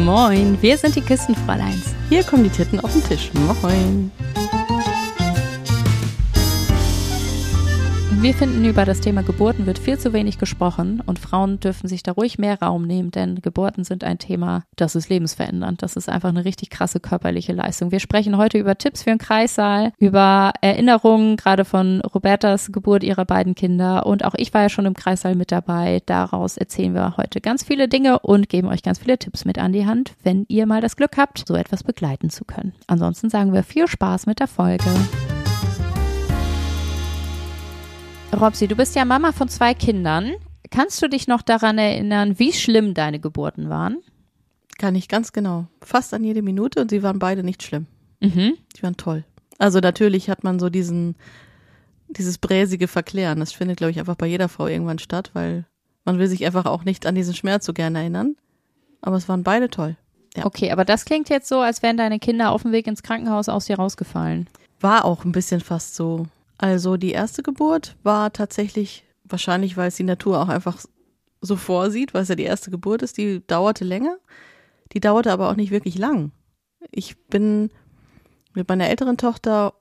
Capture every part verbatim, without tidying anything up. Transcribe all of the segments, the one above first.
Moin, wir sind die Kistenfräuleins. Hier kommen die Titten auf den Tisch. Moin. Wir finden, über das Thema Geburten wird viel zu wenig gesprochen und Frauen dürfen sich da ruhig mehr Raum nehmen, denn Geburten sind ein Thema, das ist lebensverändernd. Das ist einfach eine richtig krasse körperliche Leistung. Wir sprechen heute über Tipps für den Kreissaal, über Erinnerungen, gerade von Robertas Geburt ihrer beiden Kinder, und auch ich war ja schon im Kreissaal mit dabei. Daraus erzählen wir heute ganz viele Dinge und geben euch ganz viele Tipps mit an die Hand, wenn ihr mal das Glück habt, so etwas begleiten zu können. Ansonsten sagen wir viel Spaß mit der Folge. Robsi, du bist ja Mama von zwei Kindern. Kannst du dich noch daran erinnern, wie schlimm deine Geburten waren? Kann ich ganz genau. Fast an jede Minute, und sie waren beide nicht schlimm. Mhm. Die waren toll. Also natürlich hat man so diesen, dieses bräsige Verklären. Das findet, glaube ich, einfach bei jeder Frau irgendwann statt, weil man will sich einfach auch nicht an diesen Schmerz so gerne erinnern. Aber es waren beide toll. Ja. Okay, aber das klingt jetzt so, als wären deine Kinder auf dem Weg ins Krankenhaus aus dir rausgefallen. War auch ein bisschen fast so. Also die erste Geburt war tatsächlich, wahrscheinlich weil es die Natur auch einfach so vorsieht, weil es ja die erste Geburt ist, die dauerte länger. Die dauerte aber auch nicht wirklich lang. Ich bin mit meiner älteren Tochter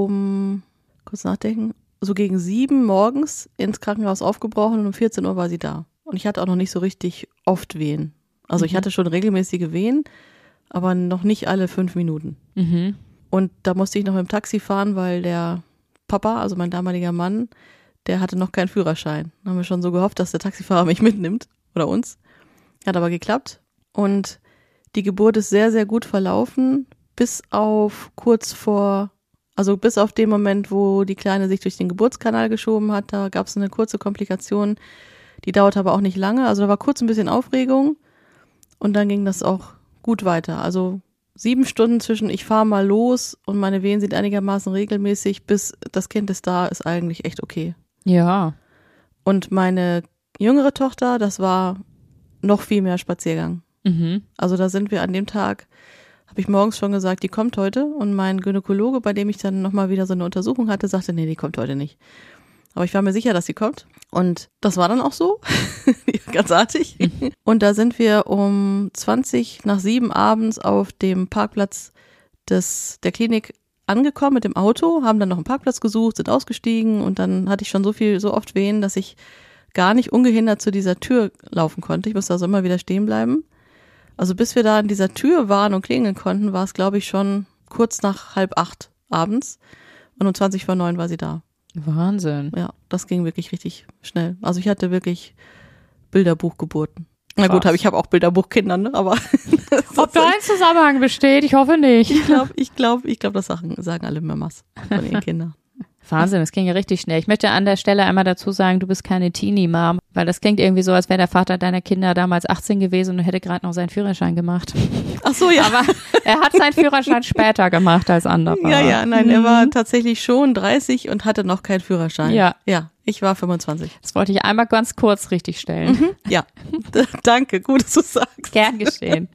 um, kurz nachdenken, so gegen sieben morgens ins Krankenhaus aufgebrochen und um vierzehn Uhr war sie da. Und ich hatte auch noch nicht so richtig oft Wehen. Also mhm. ich hatte schon regelmäßige Wehen, aber noch nicht alle fünf Minuten. Mhm. Und da musste ich noch mit dem Taxi fahren, weil der Papa, also mein damaliger Mann, der hatte noch keinen Führerschein. Da haben wir schon so gehofft, dass der Taxifahrer mich mitnimmt oder uns. Hat aber geklappt. Und die Geburt ist sehr, sehr gut verlaufen, bis auf kurz vor, also bis auf den Moment, wo die Kleine sich durch den Geburtskanal geschoben hat. Da gab es eine kurze Komplikation, die dauerte aber auch nicht lange. Also da war kurz ein bisschen Aufregung und dann ging das auch gut weiter. Also Sieben Stunden zwischen ich fahre mal los und meine Wehen sind einigermaßen regelmäßig, bis das Kind ist da, ist eigentlich echt okay. Ja. Und meine jüngere Tochter, das war noch viel mehr Spaziergang. Mhm. Also da sind wir an dem Tag, habe ich morgens schon gesagt, die kommt heute. Und mein Gynäkologe, bei dem ich dann nochmal wieder so eine Untersuchung hatte, sagte, nee, die kommt heute nicht. Aber ich war mir sicher, dass sie kommt. Und das war dann auch so. Ganz artig. Und da sind wir um zwanzig nach sieben abends auf dem Parkplatz des, der Klinik angekommen mit dem Auto, haben dann noch einen Parkplatz gesucht, sind ausgestiegen und dann hatte ich schon so viel, so oft Wehen, dass ich gar nicht ungehindert zu dieser Tür laufen konnte. Ich musste also immer wieder stehen bleiben. Also bis wir da an dieser Tür waren und klingeln konnten, war es, glaube ich, schon kurz nach halb acht abends. Und um zwanzig vor neun war sie da. Wahnsinn. Ja, das ging wirklich richtig schnell. Also ich hatte wirklich Bilderbuchgeburten. Na gut, hab, ich habe auch Bilderbuchkinder, ne? Aber ob da ein Zusammenhang besteht, ich hoffe nicht. Ich glaube, ich glaube, ich glaube, das sagen, sagen alle Mamas von ihren Kindern. Wahnsinn, das ging ja richtig schnell. Ich möchte an der Stelle einmal dazu sagen, du bist keine Teenie-Mom, weil das klingt irgendwie so, als wäre der Vater deiner Kinder damals achtzehn gewesen und hätte gerade noch seinen Führerschein gemacht. Ach so, ja. Aber er hat seinen Führerschein später gemacht als andere. Ja, ja, nein, er war tatsächlich schon dreißig und hatte noch keinen Führerschein. Ja. Ja, ich war fünfundzwanzig. Das wollte ich einmal ganz kurz richtig stellen. Mhm, ja, danke, gut, dass du sagst. Gern geschehen.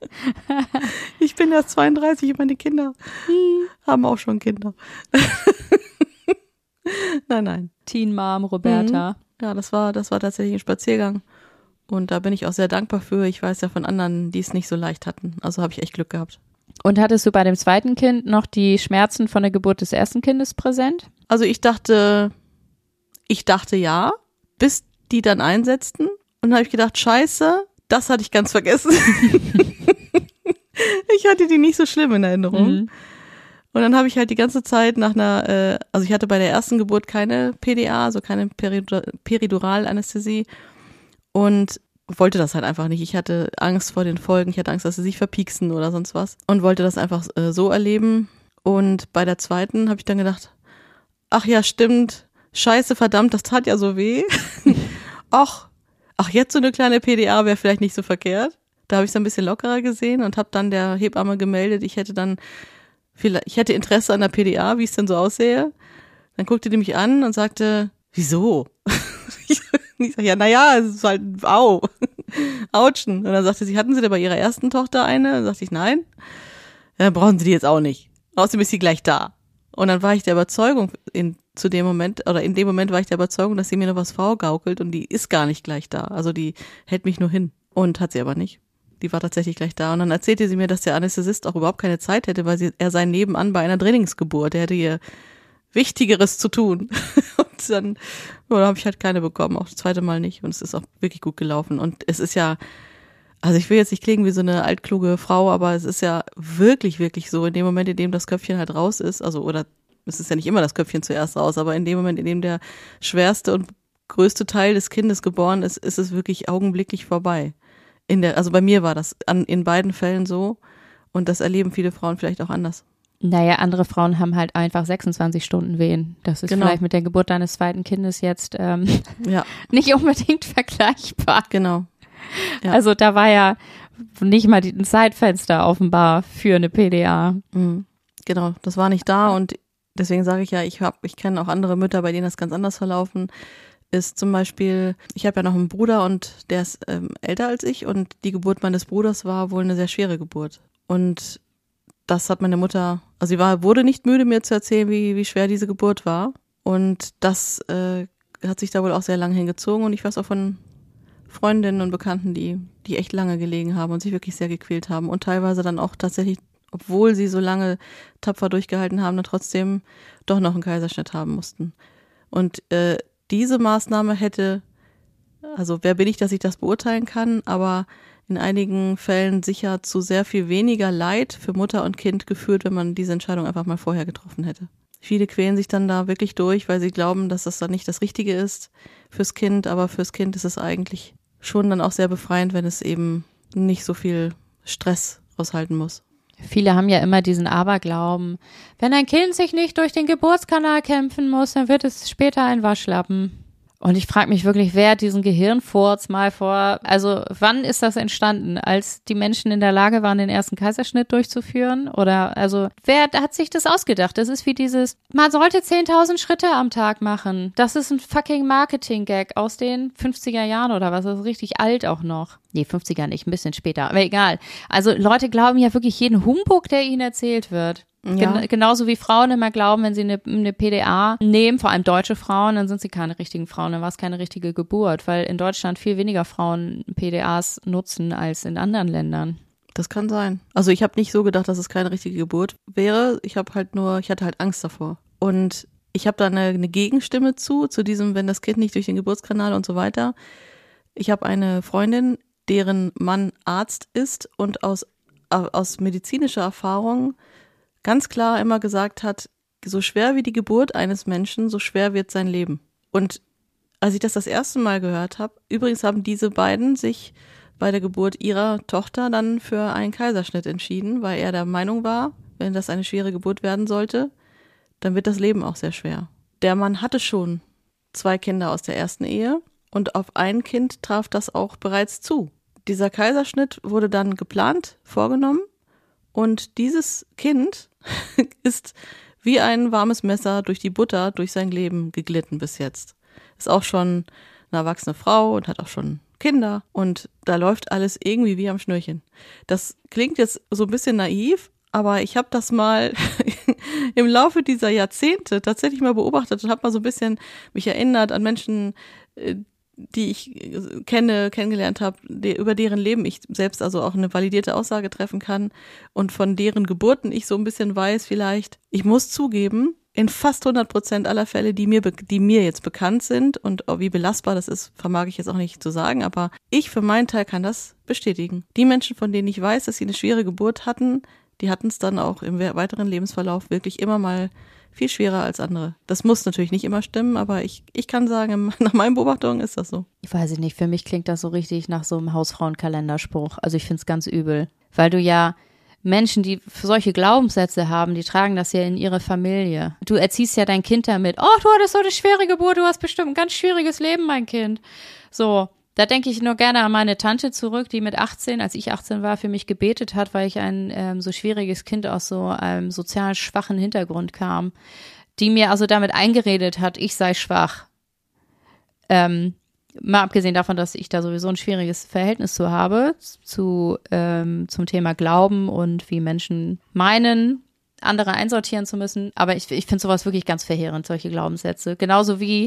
Ich bin erst zweiunddreißig und meine Kinder haben auch schon Kinder. Nein, nein. Teen Mom, Roberta. Mhm. Ja, das war, das war tatsächlich ein Spaziergang. Und da bin ich auch sehr dankbar für. Ich weiß ja von anderen, die es nicht so leicht hatten. Also habe ich echt Glück gehabt. Und hattest du bei dem zweiten Kind noch die Schmerzen von der Geburt des ersten Kindes präsent? Also ich dachte, ich dachte ja, bis die dann einsetzten. Und dann habe ich gedacht, scheiße, das hatte ich ganz vergessen. Ich hatte die nicht so schlimm in Erinnerung. Mhm. Und dann habe ich halt die ganze Zeit nach einer, äh, also ich hatte bei der ersten Geburt keine P D A, also keine Peridur- Periduralanästhesie und wollte das halt einfach nicht. Ich hatte Angst vor den Folgen, ich hatte Angst, dass sie sich verpieksen oder sonst was und wollte das einfach äh, so erleben. Und bei der zweiten habe ich dann gedacht, ach ja, stimmt, scheiße, verdammt, das tat ja so weh. ach, ach, jetzt so eine kleine P D A wäre vielleicht nicht so verkehrt. Da habe ich es ein bisschen lockerer gesehen und habe dann der Hebamme gemeldet, ich hätte dann ich hätte Interesse an der P D A, wie es denn so aussähe. Dann guckte die mich an und sagte, wieso? Ich sag, ja, naja, es ist halt, au, Autschen. Und dann sagte sie, hatten Sie denn bei Ihrer ersten Tochter eine? Dann sagte ich, nein. Ja, dann brauchen Sie die jetzt auch nicht. Außerdem ist sie gleich da. Und dann war ich der Überzeugung, in, zu dem Moment, oder in dem Moment war ich der Überzeugung, dass sie mir noch was vorgaukelt und die ist gar nicht gleich da. Also die hält mich nur hin. Und hat sie aber nicht. die war tatsächlich gleich da. Und dann erzählte sie mir, dass der Anästhesist auch überhaupt keine Zeit hätte, weil sie, er sei nebenan bei einer Drillingsgeburt. Er hätte ihr Wichtigeres zu tun. Und dann ja, habe ich halt keine bekommen, auch das zweite Mal nicht. Und es ist auch wirklich gut gelaufen. Und es ist ja, also ich will jetzt nicht klingen wie so eine altkluge Frau, aber es ist ja wirklich, wirklich so, in dem Moment, in dem das Köpfchen halt raus ist, also oder es ist ja nicht immer das Köpfchen zuerst raus, aber in dem Moment, in dem der schwerste und größte Teil des Kindes geboren ist, ist es wirklich augenblicklich vorbei. In der, also bei mir war das an, in beiden Fällen so und das erleben viele Frauen vielleicht auch anders. Naja, andere Frauen haben halt einfach sechsundzwanzig Stunden Wehen. Das ist Genau. vielleicht mit der Geburt deines zweiten Kindes jetzt ähm, ja. nicht unbedingt vergleichbar. Genau. Ja. Also da war ja nicht mal ein Zeitfenster offenbar für eine P D A. Mhm. Genau, das war nicht da und deswegen sage ich ja, ich habe, ich kenne auch andere Mütter, bei denen das ganz anders verlaufen ist. Zum Beispiel, ich habe ja noch einen Bruder und der ist ähm, älter als ich und die Geburt meines Bruders war wohl eine sehr schwere Geburt. Und das hat meine Mutter, also sie war, wurde nicht müde, mir zu erzählen, wie, wie schwer diese Geburt war. Und das äh, hat sich da wohl auch sehr lange hingezogen und ich weiß auch von Freundinnen und Bekannten, die, die echt lange gelegen haben und sich wirklich sehr gequält haben und teilweise dann auch tatsächlich, obwohl sie so lange tapfer durchgehalten haben, dann trotzdem doch noch einen Kaiserschnitt haben mussten. Und äh, diese Maßnahme hätte, also wer bin ich, dass ich das beurteilen kann, aber in einigen Fällen sicher zu sehr viel weniger Leid für Mutter und Kind geführt, wenn man diese Entscheidung einfach mal vorher getroffen hätte. Viele quälen sich dann da wirklich durch, weil sie glauben, dass das dann nicht das Richtige ist fürs Kind, aber fürs Kind ist es eigentlich schon dann auch sehr befreiend, wenn es eben nicht so viel Stress aushalten muss. Viele haben ja immer diesen Aberglauben, wenn ein Kind sich nicht durch den Geburtskanal kämpfen muss, dann wird es später ein Waschlappen. Und ich frage mich wirklich, wer hat diesen Gehirnfurz mal vor, also wann ist das entstanden? Als die Menschen in der Lage waren, den ersten Kaiserschnitt durchzuführen? Oder also wer hat sich das ausgedacht? Das ist wie dieses, man sollte zehntausend Schritte am Tag machen. Das ist ein fucking Marketing-Gag aus den fünfziger Jahren oder was, das ist richtig alt auch noch. Nee, fünfziger nicht, ein bisschen später, aber egal. Also Leute glauben ja wirklich jeden Humbug, der ihnen erzählt wird. Ja. Gen- genauso wie Frauen immer glauben, wenn sie eine, eine P D A nehmen, vor allem deutsche Frauen, dann sind sie keine richtigen Frauen, dann war es keine richtige Geburt, weil in Deutschland viel weniger Frauen P D As nutzen als in anderen Ländern. Das kann sein. Also ich habe nicht so gedacht, dass es keine richtige Geburt wäre. Ich habe halt nur, ich hatte halt Angst davor. Und ich habe da eine, eine Gegenstimme zu, zu diesem, wenn das Kind nicht durch den Geburtskanal und so weiter. Ich habe eine Freundin, deren Mann Arzt ist und aus, aus medizinischer Erfahrung ganz klar immer gesagt hat, so schwer wie die Geburt eines Menschen, so schwer wird sein Leben. Und als ich das das erste Mal gehört habe, übrigens haben diese beiden sich bei der Geburt ihrer Tochter dann für einen Kaiserschnitt entschieden, weil er der Meinung war, wenn das eine schwere Geburt werden sollte, dann wird das Leben auch sehr schwer. Der Mann hatte schon zwei Kinder aus der ersten Ehe und auf ein Kind traf das auch bereits zu. Dieser Kaiserschnitt wurde dann geplant, vorgenommen und dieses Kind ist wie ein warmes Messer durch die Butter durch sein Leben geglitten bis jetzt. Ist auch schon eine erwachsene Frau und hat auch schon Kinder und da läuft alles irgendwie wie am Schnürchen. Das klingt jetzt so ein bisschen naiv, aber ich habe das mal im Laufe dieser Jahrzehnte tatsächlich mal beobachtet und habe mal so ein bisschen mich erinnert an Menschen, die ich kenne, kennengelernt habe, über deren Leben ich selbst also auch eine validierte Aussage treffen kann und von deren Geburten ich so ein bisschen weiß vielleicht. Ich muss zugeben, in fast hundert Prozent aller Fälle, die mir, die mir jetzt bekannt sind und wie belastbar das ist, vermag ich jetzt auch nicht zu sagen, aber ich für meinen Teil kann das bestätigen. Die Menschen, von denen ich weiß, dass sie eine schwere Geburt hatten, die hatten es dann auch im weiteren Lebensverlauf wirklich immer mal viel schwerer als andere. Das muss natürlich nicht immer stimmen, aber ich, ich kann sagen, nach meinen Beobachtungen ist das so. Ich weiß nicht, für mich klingt das so richtig nach so einem Hausfrauenkalenderspruch. Also ich finde es ganz übel, weil du ja Menschen, die solche Glaubenssätze haben, die tragen das ja in ihre Familie. Du erziehst ja dein Kind damit, oh, du hattest so eine schwere Geburt, du hast bestimmt ein ganz schwieriges Leben, mein Kind. So, da denke ich nur gerne an meine Tante zurück, die mit achtzehn, als ich achtzehn war, für mich gebetet hat, weil ich ein ähm, so schwieriges Kind aus so einem sozial schwachen Hintergrund kam, die mir also damit eingeredet hat, ich sei schwach. Ähm, mal abgesehen davon, dass ich da sowieso ein schwieriges Verhältnis zu habe, zu ähm, zum Thema Glauben und wie Menschen meinen, andere einsortieren zu müssen. Aber ich, ich finde sowas wirklich ganz verheerend, solche Glaubenssätze. Genauso wie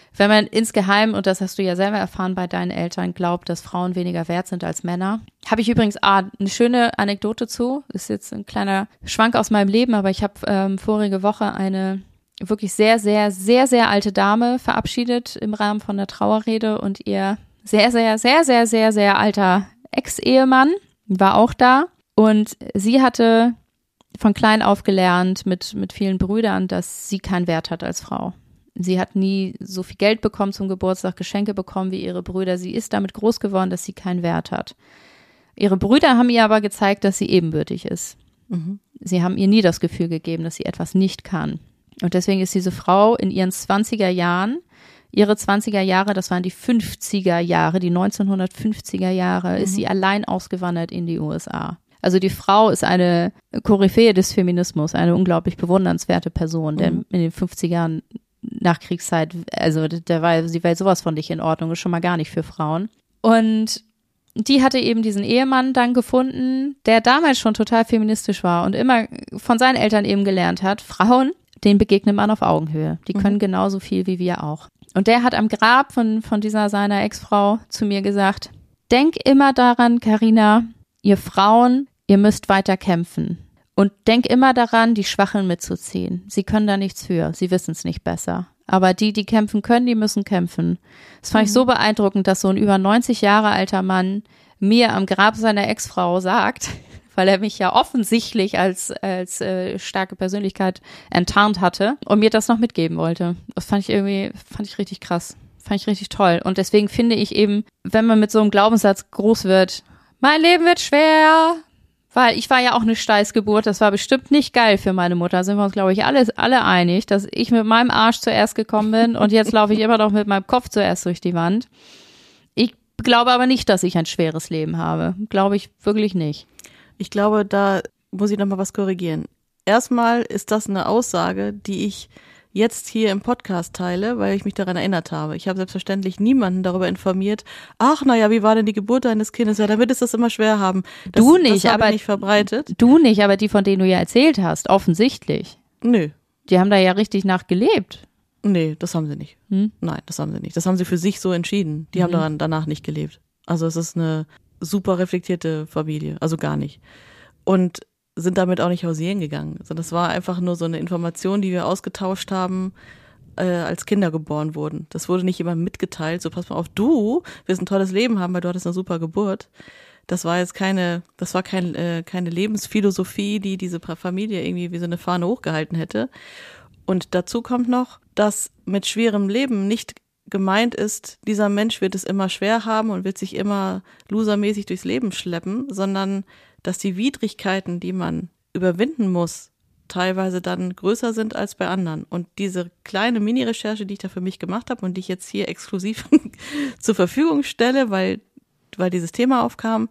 wenn man insgeheim, und das hast du ja selber erfahren bei deinen Eltern, glaubt, dass Frauen weniger wert sind als Männer. Habe ich übrigens ah, eine schöne Anekdote zu. Ist jetzt ein kleiner Schwank aus meinem Leben, aber ich habe ähm, vorige Woche eine wirklich sehr, sehr, sehr, sehr alte Dame verabschiedet im Rahmen von der Trauerrede und ihr sehr, sehr, sehr, sehr, sehr, sehr alter Ex-Ehemann war auch da. Und sie hatte von klein auf gelernt mit, mit vielen Brüdern, dass sie keinen Wert hat als Frau. Sie hat nie so viel Geld bekommen zum Geburtstag, Geschenke bekommen wie ihre Brüder. Sie ist damit groß geworden, dass sie keinen Wert hat. Ihre Brüder haben ihr aber gezeigt, dass sie ebenbürtig ist. Mhm. Sie haben ihr nie das Gefühl gegeben, dass sie etwas nicht kann. Und deswegen ist diese Frau in ihren zwanziger Jahren, ihre zwanziger Jahre, das waren die fünfziger Jahre, die neunzehnhundertfünfziger Jahre, mhm. ist sie allein ausgewandert in die U S A. Also die Frau ist eine Koryphäe des Feminismus, eine unglaublich bewundernswerte Person, der mhm. in den fünfzigern Nachkriegszeit, also der war, sie war sowas von nicht in Ordnung, ist schon mal gar nicht für Frauen. Und die hatte eben diesen Ehemann dann gefunden, der damals schon total feministisch war und immer von seinen Eltern eben gelernt hat, Frauen, denen begegnet man auf Augenhöhe. Die können mhm. genauso viel wie wir auch. Und der hat am Grab von, von dieser seiner Ex-Frau zu mir gesagt, denk immer daran, Carina, ihr Frauen, ihr müsst weiter kämpfen. Und denk immer daran, die Schwachen mitzuziehen. Sie können da nichts für, sie wissen es nicht besser. Aber die, die kämpfen können, die müssen kämpfen. Das fand mhm. ich so beeindruckend, dass so ein über neunzig Jahre alter Mann mir am Grab seiner Ex-Frau sagt, weil er mich ja offensichtlich als, als äh, starke Persönlichkeit enttarnt hatte und mir das noch mitgeben wollte. Das fand ich irgendwie, fand ich richtig krass. Fand ich richtig toll. Und deswegen finde ich eben, wenn man mit so einem Glaubenssatz groß wird, mein Leben wird schwer, weil ich war ja auch eine Steißgeburt, das war bestimmt nicht geil für meine Mutter, sind wir uns, glaube ich, alle, alle einig, dass ich mit meinem Arsch zuerst gekommen bin und jetzt laufe ich immer noch mit meinem Kopf zuerst durch die Wand. Ich glaube aber nicht, dass ich ein schweres Leben habe. Glaube ich wirklich nicht. Ich glaube, da muss ich noch mal was korrigieren. Erstmal ist das eine Aussage, die ich jetzt hier im Podcast teile, weil ich mich daran erinnert habe. Ich habe selbstverständlich niemanden darüber informiert, ach, naja, wie war denn die Geburt deines Kindes? Ja, damit ist das immer schwer haben. Das, du nicht, das habe aber ich nicht verbreitet. Du nicht, aber die, von denen du ja erzählt hast, offensichtlich. Nö. Die haben da ja richtig nachgelebt. Nee, das haben sie nicht. Hm? Nein, das haben sie nicht. Das haben sie für sich so entschieden. Die hm. haben daran danach nicht gelebt. Also es ist eine super reflektierte Familie, also gar nicht. Und sind damit auch nicht hausieren gegangen. Also das war einfach nur so eine Information, die wir ausgetauscht haben, äh, als Kinder geboren wurden. Das wurde nicht jemandem mitgeteilt, so pass mal auf, du wirst ein tolles Leben haben, weil du hattest eine super Geburt. Das war jetzt keine, das war kein, äh, keine Lebensphilosophie, die diese Familie irgendwie wie so eine Fahne hochgehalten hätte. Und dazu kommt noch, dass mit schwerem Leben nicht gemeint ist, dieser Mensch wird es immer schwer haben und wird sich immer losermäßig durchs Leben schleppen, sondern dass die Widrigkeiten, die man überwinden muss, teilweise dann größer sind als bei anderen. Und diese kleine Mini-Recherche, die ich da für mich gemacht habe und die ich jetzt hier exklusiv zur Verfügung stelle, weil, weil dieses Thema aufkam,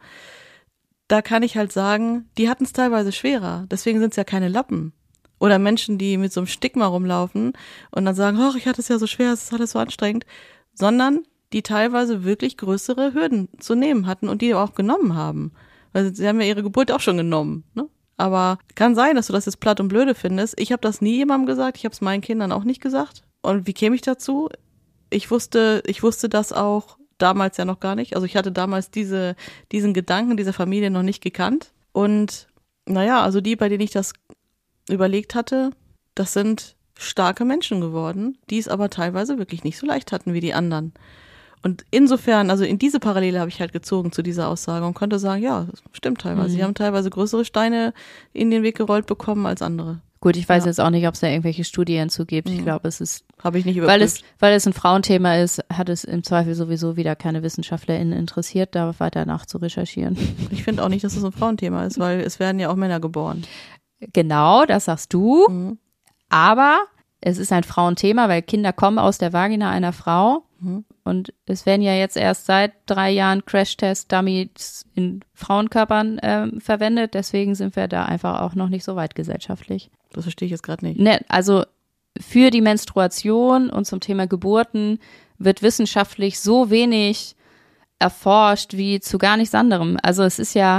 da kann ich halt sagen, die hatten es teilweise schwerer. Deswegen sind es ja keine Lappen. Oder Menschen, die mit so einem Stigma rumlaufen und dann sagen, ach, ich hatte es ja so schwer, es ist alles so anstrengend, sondern die teilweise wirklich größere Hürden zu nehmen hatten und die auch genommen haben. Weil sie haben ja ihre Geburt auch schon genommen, ne? Aber kann sein, dass du das jetzt platt und blöde findest. Ich habe das nie jemandem gesagt, ich habe es meinen Kindern auch nicht gesagt. Und wie käme ich dazu? Ich wusste, ich wusste das auch damals ja noch gar nicht. Also ich hatte damals diese, diesen Gedanken dieser Familie noch nicht gekannt. Und naja, also die, bei denen ich das überlegt hatte, das sind starke Menschen geworden, die es aber teilweise wirklich nicht so leicht hatten wie die anderen. Und insofern, also in diese Parallele habe ich halt gezogen zu dieser Aussage und konnte sagen, ja, das stimmt teilweise. Mhm. Sie haben teilweise größere Steine in den Weg gerollt bekommen als andere. Gut, ich weiß ja. jetzt auch nicht, ob es da irgendwelche Studien zu gibt. Ich glaube, es ist, habe ich nicht überprüft. Weil es, weil es ein Frauenthema ist, hat es im Zweifel sowieso wieder keine WissenschaftlerInnen interessiert, da weiter nach zu recherchieren. Ich finde auch nicht, dass es ein Frauenthema ist, weil es werden ja auch Männer geboren. Genau, das sagst du. Mhm. Aber es ist ein Frauenthema, weil Kinder kommen aus der Vagina einer Frau. Mhm. Und es werden ja jetzt erst seit drei Jahren Crash-Test-Dummies in Frauenkörpern ähm, verwendet. Deswegen sind wir da einfach auch noch nicht so weit gesellschaftlich. Das verstehe ich jetzt gerade nicht. Ne, also für die Menstruation und zum Thema Geburten wird wissenschaftlich so wenig erforscht wie zu gar nichts anderem. Also es ist ja,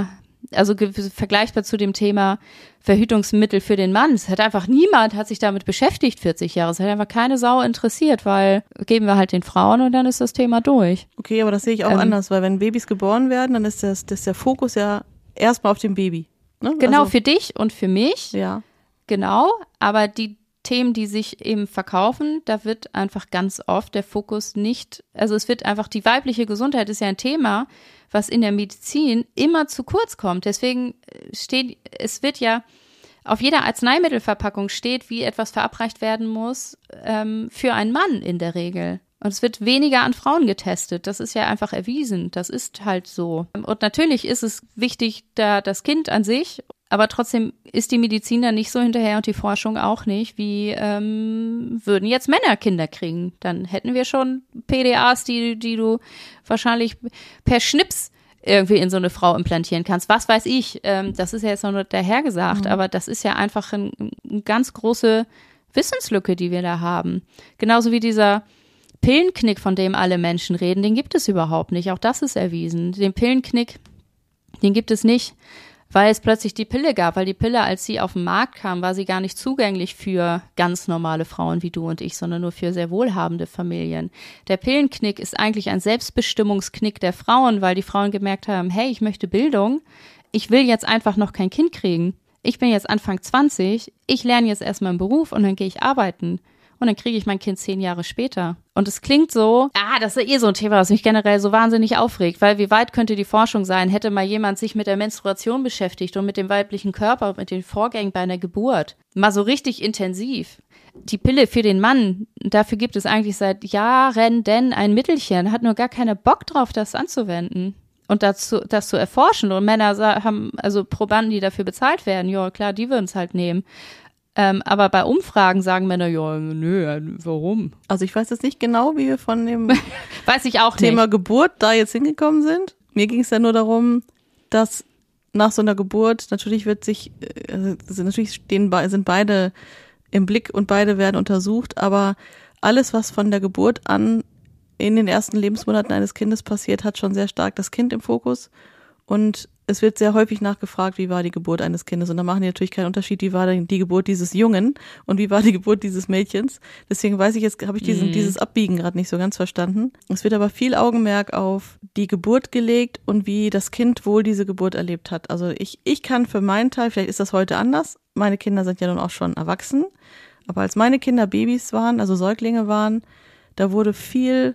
Also ge- vergleichbar zu dem Thema Verhütungsmittel für den Mann. Es hat einfach niemand hat sich damit beschäftigt vierzig Jahre. Es hat einfach keine Sau interessiert, weil geben wir halt den Frauen und dann ist das Thema durch. Okay, aber das sehe ich auch ähm, anders, weil wenn Babys geboren werden, dann ist das, das der Fokus ja erstmal auf dem Baby. Ne? Genau, also, für dich und für mich. Ja. Genau, aber die Themen, die sich eben verkaufen, da wird einfach ganz oft der Fokus nicht, also es wird einfach, die weibliche Gesundheit ist ja ein Thema, was in der Medizin immer zu kurz kommt. Deswegen steht, es wird ja, auf jeder Arzneimittelverpackung steht, wie etwas verabreicht werden muss ähm, für einen Mann in der Regel. Und es wird weniger an Frauen getestet. Das ist ja einfach erwiesen. Das ist halt so. Und natürlich ist es wichtig, da das Kind an sich, aber trotzdem ist die Medizin da nicht so hinterher und die Forschung auch nicht, wie ähm, würden jetzt Männer Kinder kriegen. Dann hätten wir schon P D As, die, die du wahrscheinlich per Schnips irgendwie in so eine Frau implantieren kannst. Was weiß ich, ähm, das ist ja jetzt noch nur dahergesagt, mhm. aber das ist ja einfach ein, eine ganz große Wissenslücke, die wir da haben. Genauso wie dieser Pillenknick, von dem alle Menschen reden, den gibt es überhaupt nicht. Auch das ist erwiesen. Den Pillenknick, den gibt es nicht, weil es plötzlich die Pille gab, weil die Pille, als sie auf den Markt kam, war sie gar nicht zugänglich für ganz normale Frauen wie du und ich, sondern nur für sehr wohlhabende Familien. Der Pillenknick ist eigentlich ein Selbstbestimmungsknick der Frauen, weil die Frauen gemerkt haben, hey, ich möchte Bildung, ich will jetzt einfach noch kein Kind kriegen. Ich bin jetzt Anfang zwanzig, ich lerne jetzt erstmal einen Beruf und dann gehe ich arbeiten. Und dann kriege ich mein Kind zehn Jahre später. Und es klingt so, ah, das ist ja eh so ein Thema, was mich generell so wahnsinnig aufregt, weil wie weit könnte die Forschung sein, hätte mal jemand sich mit der Menstruation beschäftigt und mit dem weiblichen Körper, mit den Vorgängen bei einer Geburt. Mal so richtig intensiv. Die Pille für den Mann, dafür gibt es eigentlich seit Jahren denn ein Mittelchen, hat nur gar keiner Bock drauf, das anzuwenden. Und dazu, das zu erforschen. Und Männer haben, also Probanden, die dafür bezahlt werden, ja klar, die würden es halt nehmen. Ähm, aber bei Umfragen sagen Männer, ja, nö, warum? Also ich weiß jetzt nicht genau, wie wir von dem weiß ich auch Thema nicht. Geburt da jetzt hingekommen sind. Mir ging es ja nur darum, dass nach so einer Geburt, natürlich wird sich, also natürlich stehen, sind beide im Blick und beide werden untersucht, aber alles, was von der Geburt an in den ersten Lebensmonaten eines Kindes passiert, hat schon sehr stark das Kind im Fokus. Und es wird sehr häufig nachgefragt, wie war die Geburt eines Kindes. Und da machen die natürlich keinen Unterschied, wie war die Geburt dieses Jungen und wie war die Geburt dieses Mädchens. Deswegen weiß ich jetzt, habe ich diesen, mhm. dieses Abbiegen gerade nicht so ganz verstanden. Es wird aber viel Augenmerk auf die Geburt gelegt und wie das Kind wohl diese Geburt erlebt hat. Also ich, ich kann für meinen Teil, vielleicht ist das heute anders, meine Kinder sind ja nun auch schon erwachsen, aber als meine Kinder Babys waren, also Säuglinge waren, da wurde viel,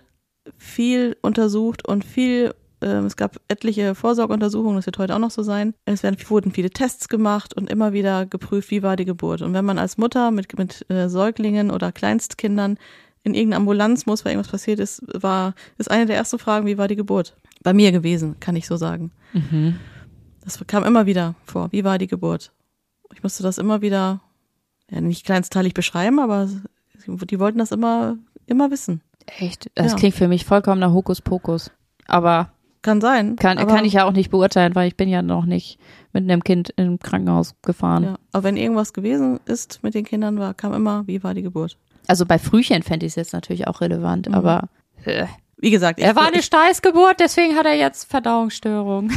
viel untersucht und viel es gab etliche Vorsorgeuntersuchungen, das wird heute auch noch so sein. Es werden, wurden viele Tests gemacht und immer wieder geprüft, wie war die Geburt. Und wenn man als Mutter mit, mit äh, Säuglingen oder Kleinstkindern in irgendeine Ambulanz muss, weil irgendwas passiert ist, war, ist eine der ersten Fragen, wie war die Geburt? Bei mir gewesen, kann ich so sagen. Mhm. Das kam immer wieder vor, wie war die Geburt? Ich musste das immer wieder, ja, nicht kleinsteilig beschreiben, aber die wollten das immer, immer wissen. Echt? Das ja. klingt für mich vollkommen nach Hokuspokus. Aber Kann sein. Kann, kann ich ja auch nicht beurteilen, weil ich bin ja noch nicht mit einem Kind im Krankenhaus gefahren. Ja, aber wenn irgendwas gewesen ist mit den Kindern, war, kam immer, wie war die Geburt? Also bei Frühchen fände ich es jetzt natürlich auch relevant, mhm. aber äh, wie gesagt, er war eine Steißgeburt, deswegen hat er jetzt Verdauungsstörung.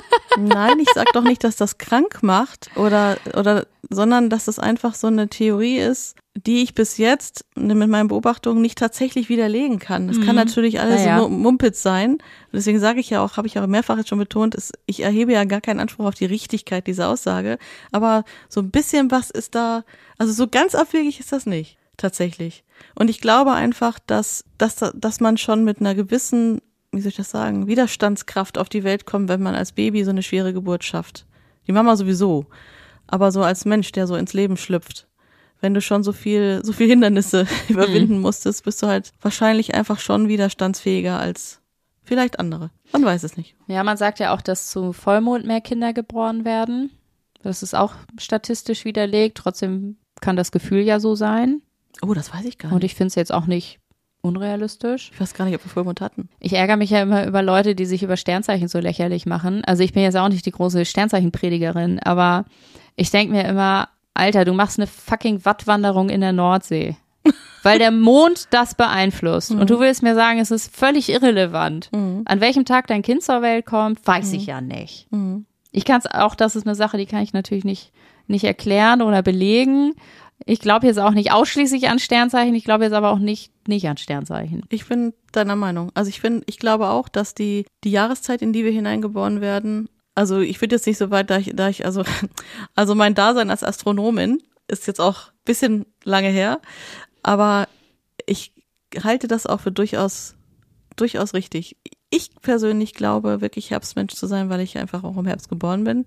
Nein, ich sag doch nicht, dass das krank macht oder oder sondern dass das einfach so eine Theorie ist, die ich bis jetzt mit meinen Beobachtungen nicht tatsächlich widerlegen kann. Es mhm. kann natürlich alles ja, ja. so Mumpitz sein. Deswegen sage ich ja auch, habe ich auch mehrfach jetzt schon betont, ist, ich erhebe ja gar keinen Anspruch auf die Richtigkeit dieser Aussage. Aber so ein bisschen was ist da, also so ganz abwegig ist das nicht, tatsächlich. Und ich glaube einfach, dass, dass, dass man schon mit einer gewissen, wie soll ich das sagen, Widerstandskraft auf die Welt kommt, wenn man als Baby so eine schwere Geburt schafft. Die Mama sowieso. Aber so als Mensch, der so ins Leben schlüpft. Wenn du schon so viel, so viel Hindernisse überwinden mhm. musstest, bist du halt wahrscheinlich einfach schon widerstandsfähiger als vielleicht andere. Man weiß es nicht. Ja, man sagt ja auch, dass zu Vollmond mehr Kinder geboren werden. Das ist auch statistisch widerlegt. Trotzdem kann das Gefühl ja so sein. Oh, das weiß ich gar nicht. Und ich finde es jetzt auch nicht unrealistisch. Ich weiß gar nicht, ob wir Vollmond hatten. Ich ärgere mich ja immer über Leute, die sich über Sternzeichen so lächerlich machen. Also ich bin jetzt auch nicht die große Sternzeichenpredigerin, aber ich denke mir immer, Alter, du machst eine fucking Wattwanderung in der Nordsee, weil der Mond das beeinflusst. Mhm. Und du willst mir sagen, es ist völlig irrelevant. Mhm. An welchem Tag dein Kind zur Welt kommt, weiß mhm. ich ja nicht. Mhm. Ich kann es auch, das ist eine Sache, die kann ich natürlich nicht, nicht erklären oder belegen. Ich glaube jetzt auch nicht ausschließlich an Sternzeichen, ich glaube jetzt aber auch nicht, nicht an Sternzeichen. Ich bin deiner Meinung. Also ich finde, ich glaube auch, dass die, die Jahreszeit, in die wir hineingeboren werden, also ich würde jetzt nicht so weit, da ich, da ich, also, also mein Dasein als Astronomin ist jetzt auch ein bisschen lange her, aber ich halte das auch für durchaus, durchaus richtig. Ich persönlich glaube, wirklich Herbstmensch zu sein, weil ich einfach auch im Herbst geboren bin.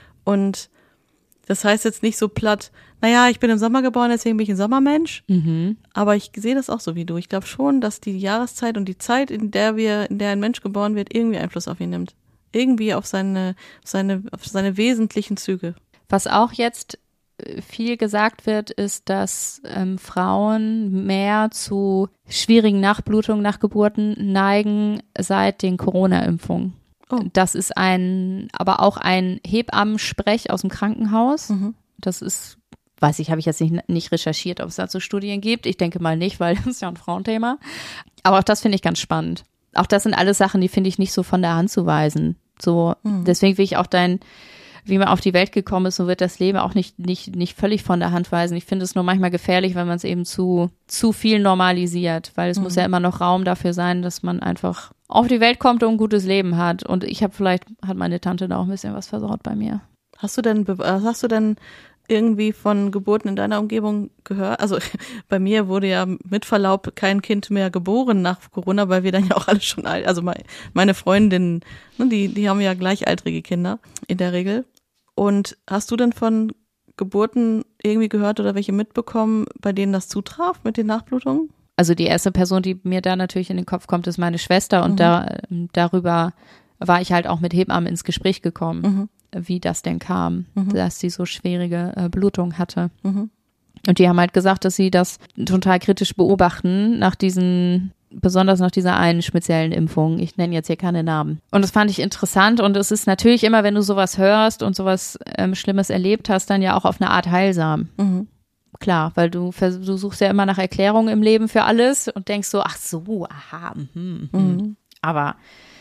Und das heißt jetzt nicht so platt, naja, ich bin im Sommer geboren, deswegen bin ich ein Sommermensch. Mhm. Aber ich sehe das auch so wie du. Ich glaube schon, dass die Jahreszeit und die Zeit, in der wir, in der ein Mensch geboren wird, irgendwie Einfluss auf ihn nimmt. Irgendwie auf seine, auf seine, auf seine wesentlichen Züge. Was auch jetzt viel gesagt wird, ist, dass ähm, Frauen mehr zu schwierigen Nachblutungen nach Geburten neigen seit den Corona-Impfungen. Oh. Das ist ein, aber auch ein Hebammensprech aus dem Krankenhaus. Mhm. Das ist, weiß ich, habe ich jetzt nicht, nicht recherchiert, ob es dazu Studien gibt. Ich denke mal nicht, weil das ist ja ein Frauenthema. Aber auch das finde ich ganz spannend. Auch das sind alles Sachen, die finde ich nicht so von der Hand zu weisen. So, mhm. Deswegen will ich auch dein, wie man auf die Welt gekommen ist, so wird das Leben auch nicht, nicht, nicht völlig von der Hand weisen. Ich finde es nur manchmal gefährlich, wenn man es eben zu, zu viel normalisiert, weil es mhm. muss ja immer noch Raum dafür sein, dass man einfach auf die Welt kommt und ein gutes Leben hat. Und ich habe vielleicht, hat meine Tante da auch ein bisschen was versaut bei mir. Hast du denn, hast du denn irgendwie von Geburten in deiner Umgebung gehört? Also bei mir wurde ja mit Verlaub kein Kind mehr geboren nach Corona, weil wir dann ja auch alle schon alt, also meine Freundinnen, die, die haben ja gleichaltrige Kinder in der Regel. Und hast du denn von Geburten irgendwie gehört oder welche mitbekommen, bei denen das zutraf mit den Nachblutungen? Also die erste Person, die mir da natürlich in den Kopf kommt, ist meine Schwester und mhm. da darüber war ich halt auch mit Hebammen ins Gespräch gekommen, mhm. wie das denn kam, mhm. dass sie so schwierige äh, Blutung hatte. Mhm. Und die haben halt gesagt, dass sie das total kritisch beobachten nach diesen, besonders nach dieser einen speziellen Impfung. Ich nenne jetzt hier keine Namen. Und das fand ich interessant und es ist natürlich immer, wenn du sowas hörst und sowas ähm, Schlimmes erlebt hast, dann ja auch auf eine Art heilsam. Mhm. Klar, weil du, du suchst ja immer nach Erklärungen im Leben für alles und denkst so, ach so, aha, mh, mh. Mhm. Aber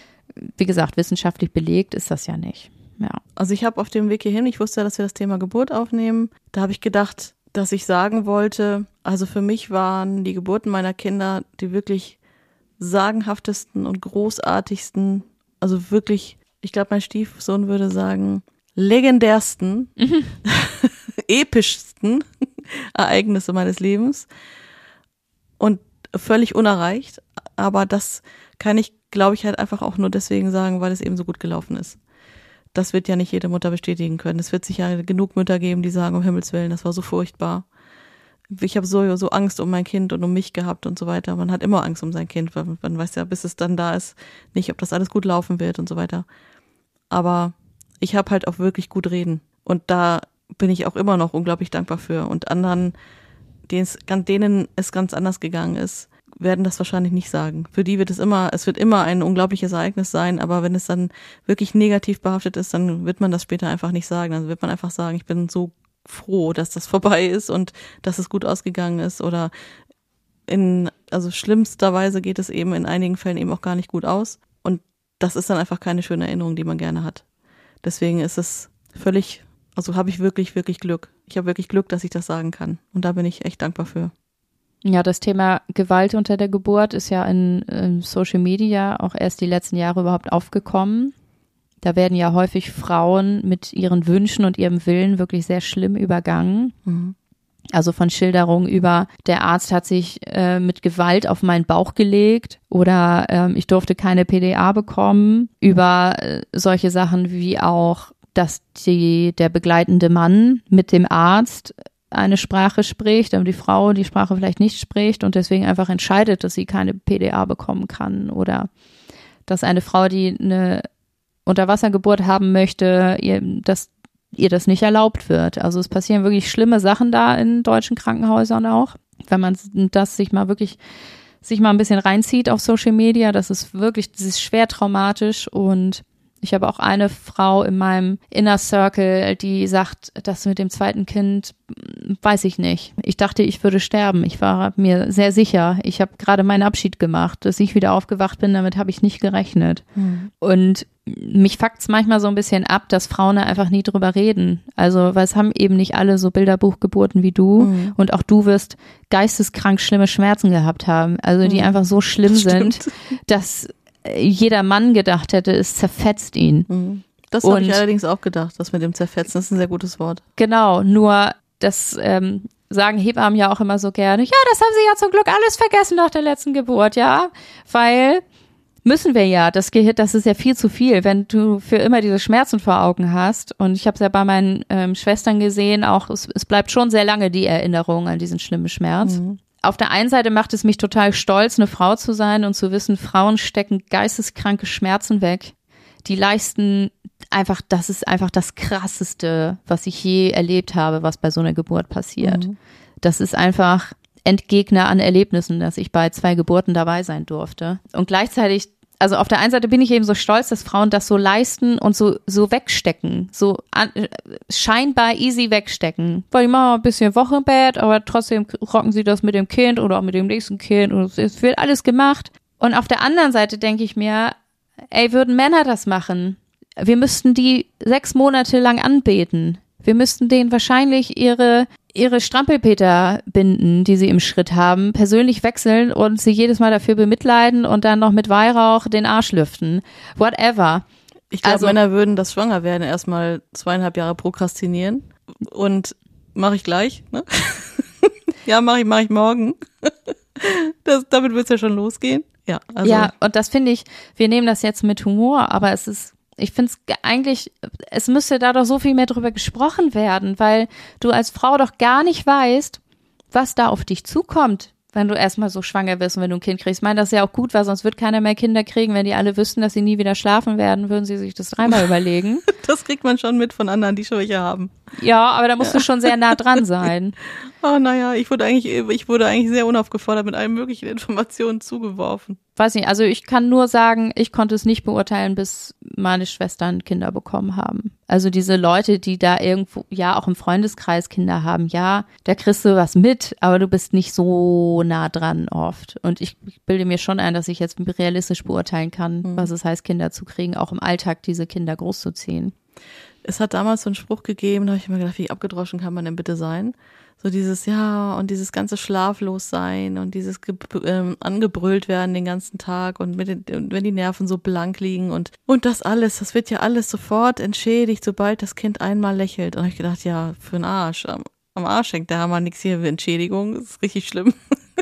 wie gesagt, wissenschaftlich belegt ist das ja nicht. Ja. Also ich habe auf dem Weg hierhin, ich wusste ja, dass wir das Thema Geburt aufnehmen, da habe ich gedacht, dass ich sagen wollte, also für mich waren die Geburten meiner Kinder die wirklich sagenhaftesten und großartigsten, also wirklich, ich glaube, mein Stiefsohn würde sagen, legendärsten, mhm. epischsten Ereignisse meines Lebens und völlig unerreicht, aber das kann ich, glaube ich, halt einfach auch nur deswegen sagen, weil es eben so gut gelaufen ist. Das wird ja nicht jede Mutter bestätigen können. Es wird sicher genug Mütter geben, die sagen, um Himmels Willen, das war so furchtbar. Ich habe so, so Angst um mein Kind und um mich gehabt und so weiter. Man hat immer Angst um sein Kind, weil man weiß ja, bis es dann da ist, nicht, ob das alles gut laufen wird und so weiter. Aber ich habe halt auch wirklich gut reden. Und da bin ich auch immer noch unglaublich dankbar für. Und anderen, denen es ganz anders gegangen ist, werden das wahrscheinlich nicht sagen. Für die wird es immer, es wird immer ein unglaubliches Ereignis sein, aber wenn es dann wirklich negativ behaftet ist, dann wird man das später einfach nicht sagen. Dann wird man einfach sagen, ich bin so froh, dass das vorbei ist und dass es gut ausgegangen ist oder in, also schlimmsterweise geht es eben in einigen Fällen eben auch gar nicht gut aus und das ist dann einfach keine schöne Erinnerung, die man gerne hat. Deswegen ist es völlig, also habe ich wirklich, wirklich Glück. Ich habe wirklich Glück, dass ich das sagen kann und da bin ich echt dankbar für. Ja, das Thema Gewalt unter der Geburt ist ja in, in Social Media auch erst die letzten Jahre überhaupt aufgekommen. Da werden ja häufig Frauen mit ihren Wünschen und ihrem Willen wirklich sehr schlimm übergangen. Mhm. Also von Schilderungen über, der Arzt hat sich äh, mit Gewalt auf meinen Bauch gelegt oder ähm, ich durfte keine P D A bekommen, über äh, solche Sachen wie auch, dass die, der begleitende Mann mit dem Arzt eine Sprache spricht, aber die Frau die Sprache vielleicht nicht spricht und deswegen einfach entscheidet, dass sie keine P D A bekommen kann oder dass eine Frau, die eine Unterwassergeburt haben möchte, ihr, dass ihr das nicht erlaubt wird. Also es passieren wirklich schlimme Sachen da in deutschen Krankenhäusern auch, wenn man das sich mal wirklich sich mal ein bisschen reinzieht auf Social Media, das ist wirklich, das ist schwer traumatisch und Ich habe auch eine Frau in meinem Inner Circle, die sagt, das mit dem zweiten Kind, weiß ich nicht. Ich dachte, ich würde sterben. Ich war mir sehr sicher. Ich habe gerade meinen Abschied gemacht. Dass ich wieder aufgewacht bin, damit habe ich nicht gerechnet. Mhm. Und mich fuckt's manchmal so ein bisschen ab, dass Frauen da einfach nie drüber reden. Also, weil es haben eben nicht alle so Bilderbuchgeburten wie du. Mhm. Und auch du wirst geisteskrank schlimme Schmerzen gehabt haben. Also, die mhm. einfach so schlimm sind, dass jeder Mann gedacht hätte, es zerfetzt ihn. Mhm. Das habe ich allerdings auch gedacht, das mit dem Zerfetzen, das ist ein sehr gutes Wort. Genau, nur das ähm, sagen Hebammen ja auch immer so gerne, ja, das haben sie ja zum Glück alles vergessen nach der letzten Geburt, ja, weil müssen wir ja, das Gehirn, das ist ja viel zu viel, wenn du für immer diese Schmerzen vor Augen hast, und ich habe es ja bei meinen ähm, Schwestern gesehen, auch es, es bleibt schon sehr lange die Erinnerung an diesen schlimmen Schmerz. Mhm. Auf der einen Seite macht es mich total stolz, eine Frau zu sein und zu wissen, Frauen stecken geisteskranke Schmerzen weg. Die leisten einfach, das ist einfach das Krasseste, was ich je erlebt habe, was bei so einer Geburt passiert. Mhm. Das ist einfach Endgegner an Erlebnissen, dass ich bei zwei Geburten dabei sein durfte. Und gleichzeitig, also auf der einen Seite bin ich eben so stolz, dass Frauen das so leisten und so so wegstecken, so an, scheinbar easy wegstecken. Weil die machen ein bisschen Wochenbett, aber trotzdem rocken sie das mit dem Kind oder auch mit dem nächsten Kind und es wird alles gemacht. Und auf der anderen Seite denke ich mir, ey, würden Männer das machen? Wir müssten die sechs Monate lang anbeten. Wir müssten denen wahrscheinlich ihre ihre Strampelpeter binden, die sie im Schritt haben, persönlich wechseln und sie jedes Mal dafür bemitleiden und dann noch mit Weihrauch den Arsch lüften. Whatever. Ich glaube, also, Männer würden das Schwangerwerden erstmal zweieinhalb Jahre prokrastinieren und mache ich gleich, ne? Ja, mache ich, mache ich morgen. Das, damit wird es ja schon losgehen. Ja, also. Ja, und das finde ich, wir nehmen das jetzt mit Humor, aber es ist, ich finde es eigentlich, es müsste da doch so viel mehr drüber gesprochen werden, weil du als Frau doch gar nicht weißt, was da auf dich zukommt, wenn du erstmal so schwanger wirst und wenn du ein Kind kriegst. Ich meine, das ist ja auch gut, weil sonst wird keiner mehr Kinder kriegen. Wenn die alle wüssten, dass sie nie wieder schlafen werden, würden sie sich das dreimal überlegen. Das kriegt man schon mit von anderen, die schon welche haben. Ja, aber da musst ja. du schon sehr nah dran sein. Oh, naja, ich wurde eigentlich, ich wurde eigentlich sehr unaufgefordert mit allen möglichen Informationen zugeworfen. Weiß nicht, also ich kann nur sagen, ich konnte es nicht beurteilen, bis meine Schwestern Kinder bekommen haben. Also diese Leute, die da irgendwo, ja, auch im Freundeskreis Kinder haben, ja, da kriegst du was mit, aber du bist nicht so nah dran oft. Und ich, ich bilde mir schon ein, dass ich jetzt realistisch beurteilen kann, mhm. was es heißt, Kinder zu kriegen, auch im Alltag diese Kinder großzuziehen. Es hat damals so einen Spruch gegeben, da habe ich mir gedacht, wie abgedroschen kann man denn bitte sein? So dieses, ja, und dieses ganze Schlaflossein und dieses ge- ähm, angebrüllt werden den ganzen Tag und mit den, wenn die Nerven so blank liegen und und das alles, das wird ja alles sofort entschädigt, sobald das Kind einmal lächelt. Und da habe ich gedacht, ja, für den Arsch, am, am Arsch hängt der Hammer, nix hier für Entschädigung, das ist richtig schlimm.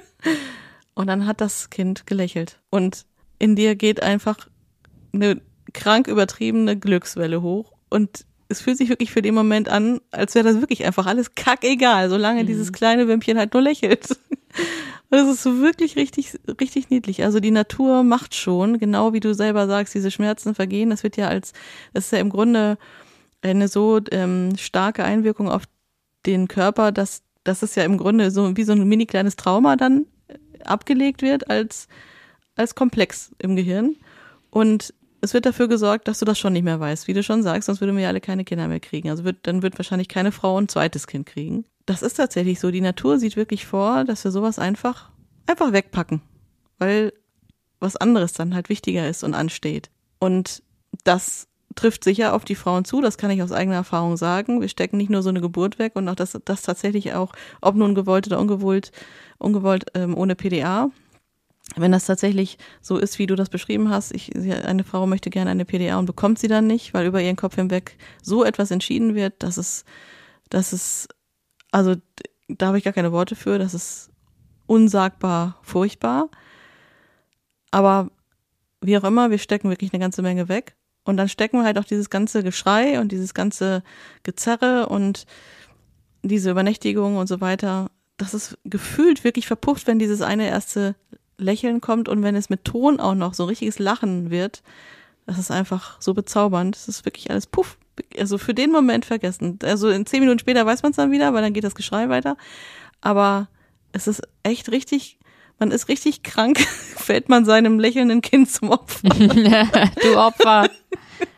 Und dann hat das Kind gelächelt und in dir geht einfach eine krank übertriebene Glückswelle hoch und es fühlt sich wirklich für den Moment an, als wäre das wirklich einfach alles kackegal, solange mhm. dieses kleine Wimpchen halt nur lächelt. Und das ist so wirklich richtig, richtig niedlich. Also die Natur macht schon, genau wie du selber sagst, diese Schmerzen vergehen. Das wird ja als, das ist ja im Grunde eine so ähm, starke Einwirkung auf den Körper, dass, dass es ja im Grunde so wie so ein mini kleines Trauma dann abgelegt wird als, als Komplex im Gehirn. Und es wird dafür gesorgt, dass du das schon nicht mehr weißt. Wie du schon sagst, sonst würden wir ja alle keine Kinder mehr kriegen. Also wird, dann wird wahrscheinlich keine Frau ein zweites Kind kriegen. Das ist tatsächlich so. Die Natur sieht wirklich vor, dass wir sowas einfach, einfach wegpacken. Weil was anderes dann halt wichtiger ist und ansteht. Und das trifft sicher auf die Frauen zu. Das kann ich aus eigener Erfahrung sagen. Wir stecken nicht nur so eine Geburt weg und auch das, das tatsächlich auch, ob nun gewollt oder ungewollt, ungewollt ähm, ohne P D A. Wenn das tatsächlich so ist, wie du das beschrieben hast, ich, eine Frau möchte gerne eine P D A und bekommt sie dann nicht, weil über ihren Kopf hinweg so etwas entschieden wird, dass es, dass es, also da habe ich gar keine Worte für, das ist unsagbar furchtbar. Aber wie auch immer, wir stecken wirklich eine ganze Menge weg und dann stecken wir halt auch dieses ganze Geschrei und dieses ganze Gezerre und diese Übernächtigung und so weiter. Das ist gefühlt wirklich verpufft, wenn dieses eine erste Lächeln kommt und wenn es mit Ton auch noch so richtiges Lachen wird, das ist einfach so bezaubernd. Das ist wirklich alles puff, also für den Moment vergessen. Also in zehn Minuten später weiß man es dann wieder, weil dann geht das Geschrei weiter. Aber es ist echt richtig, man ist richtig krank, fällt man seinem lächelnden Kind zum Opfer. Du Opfer.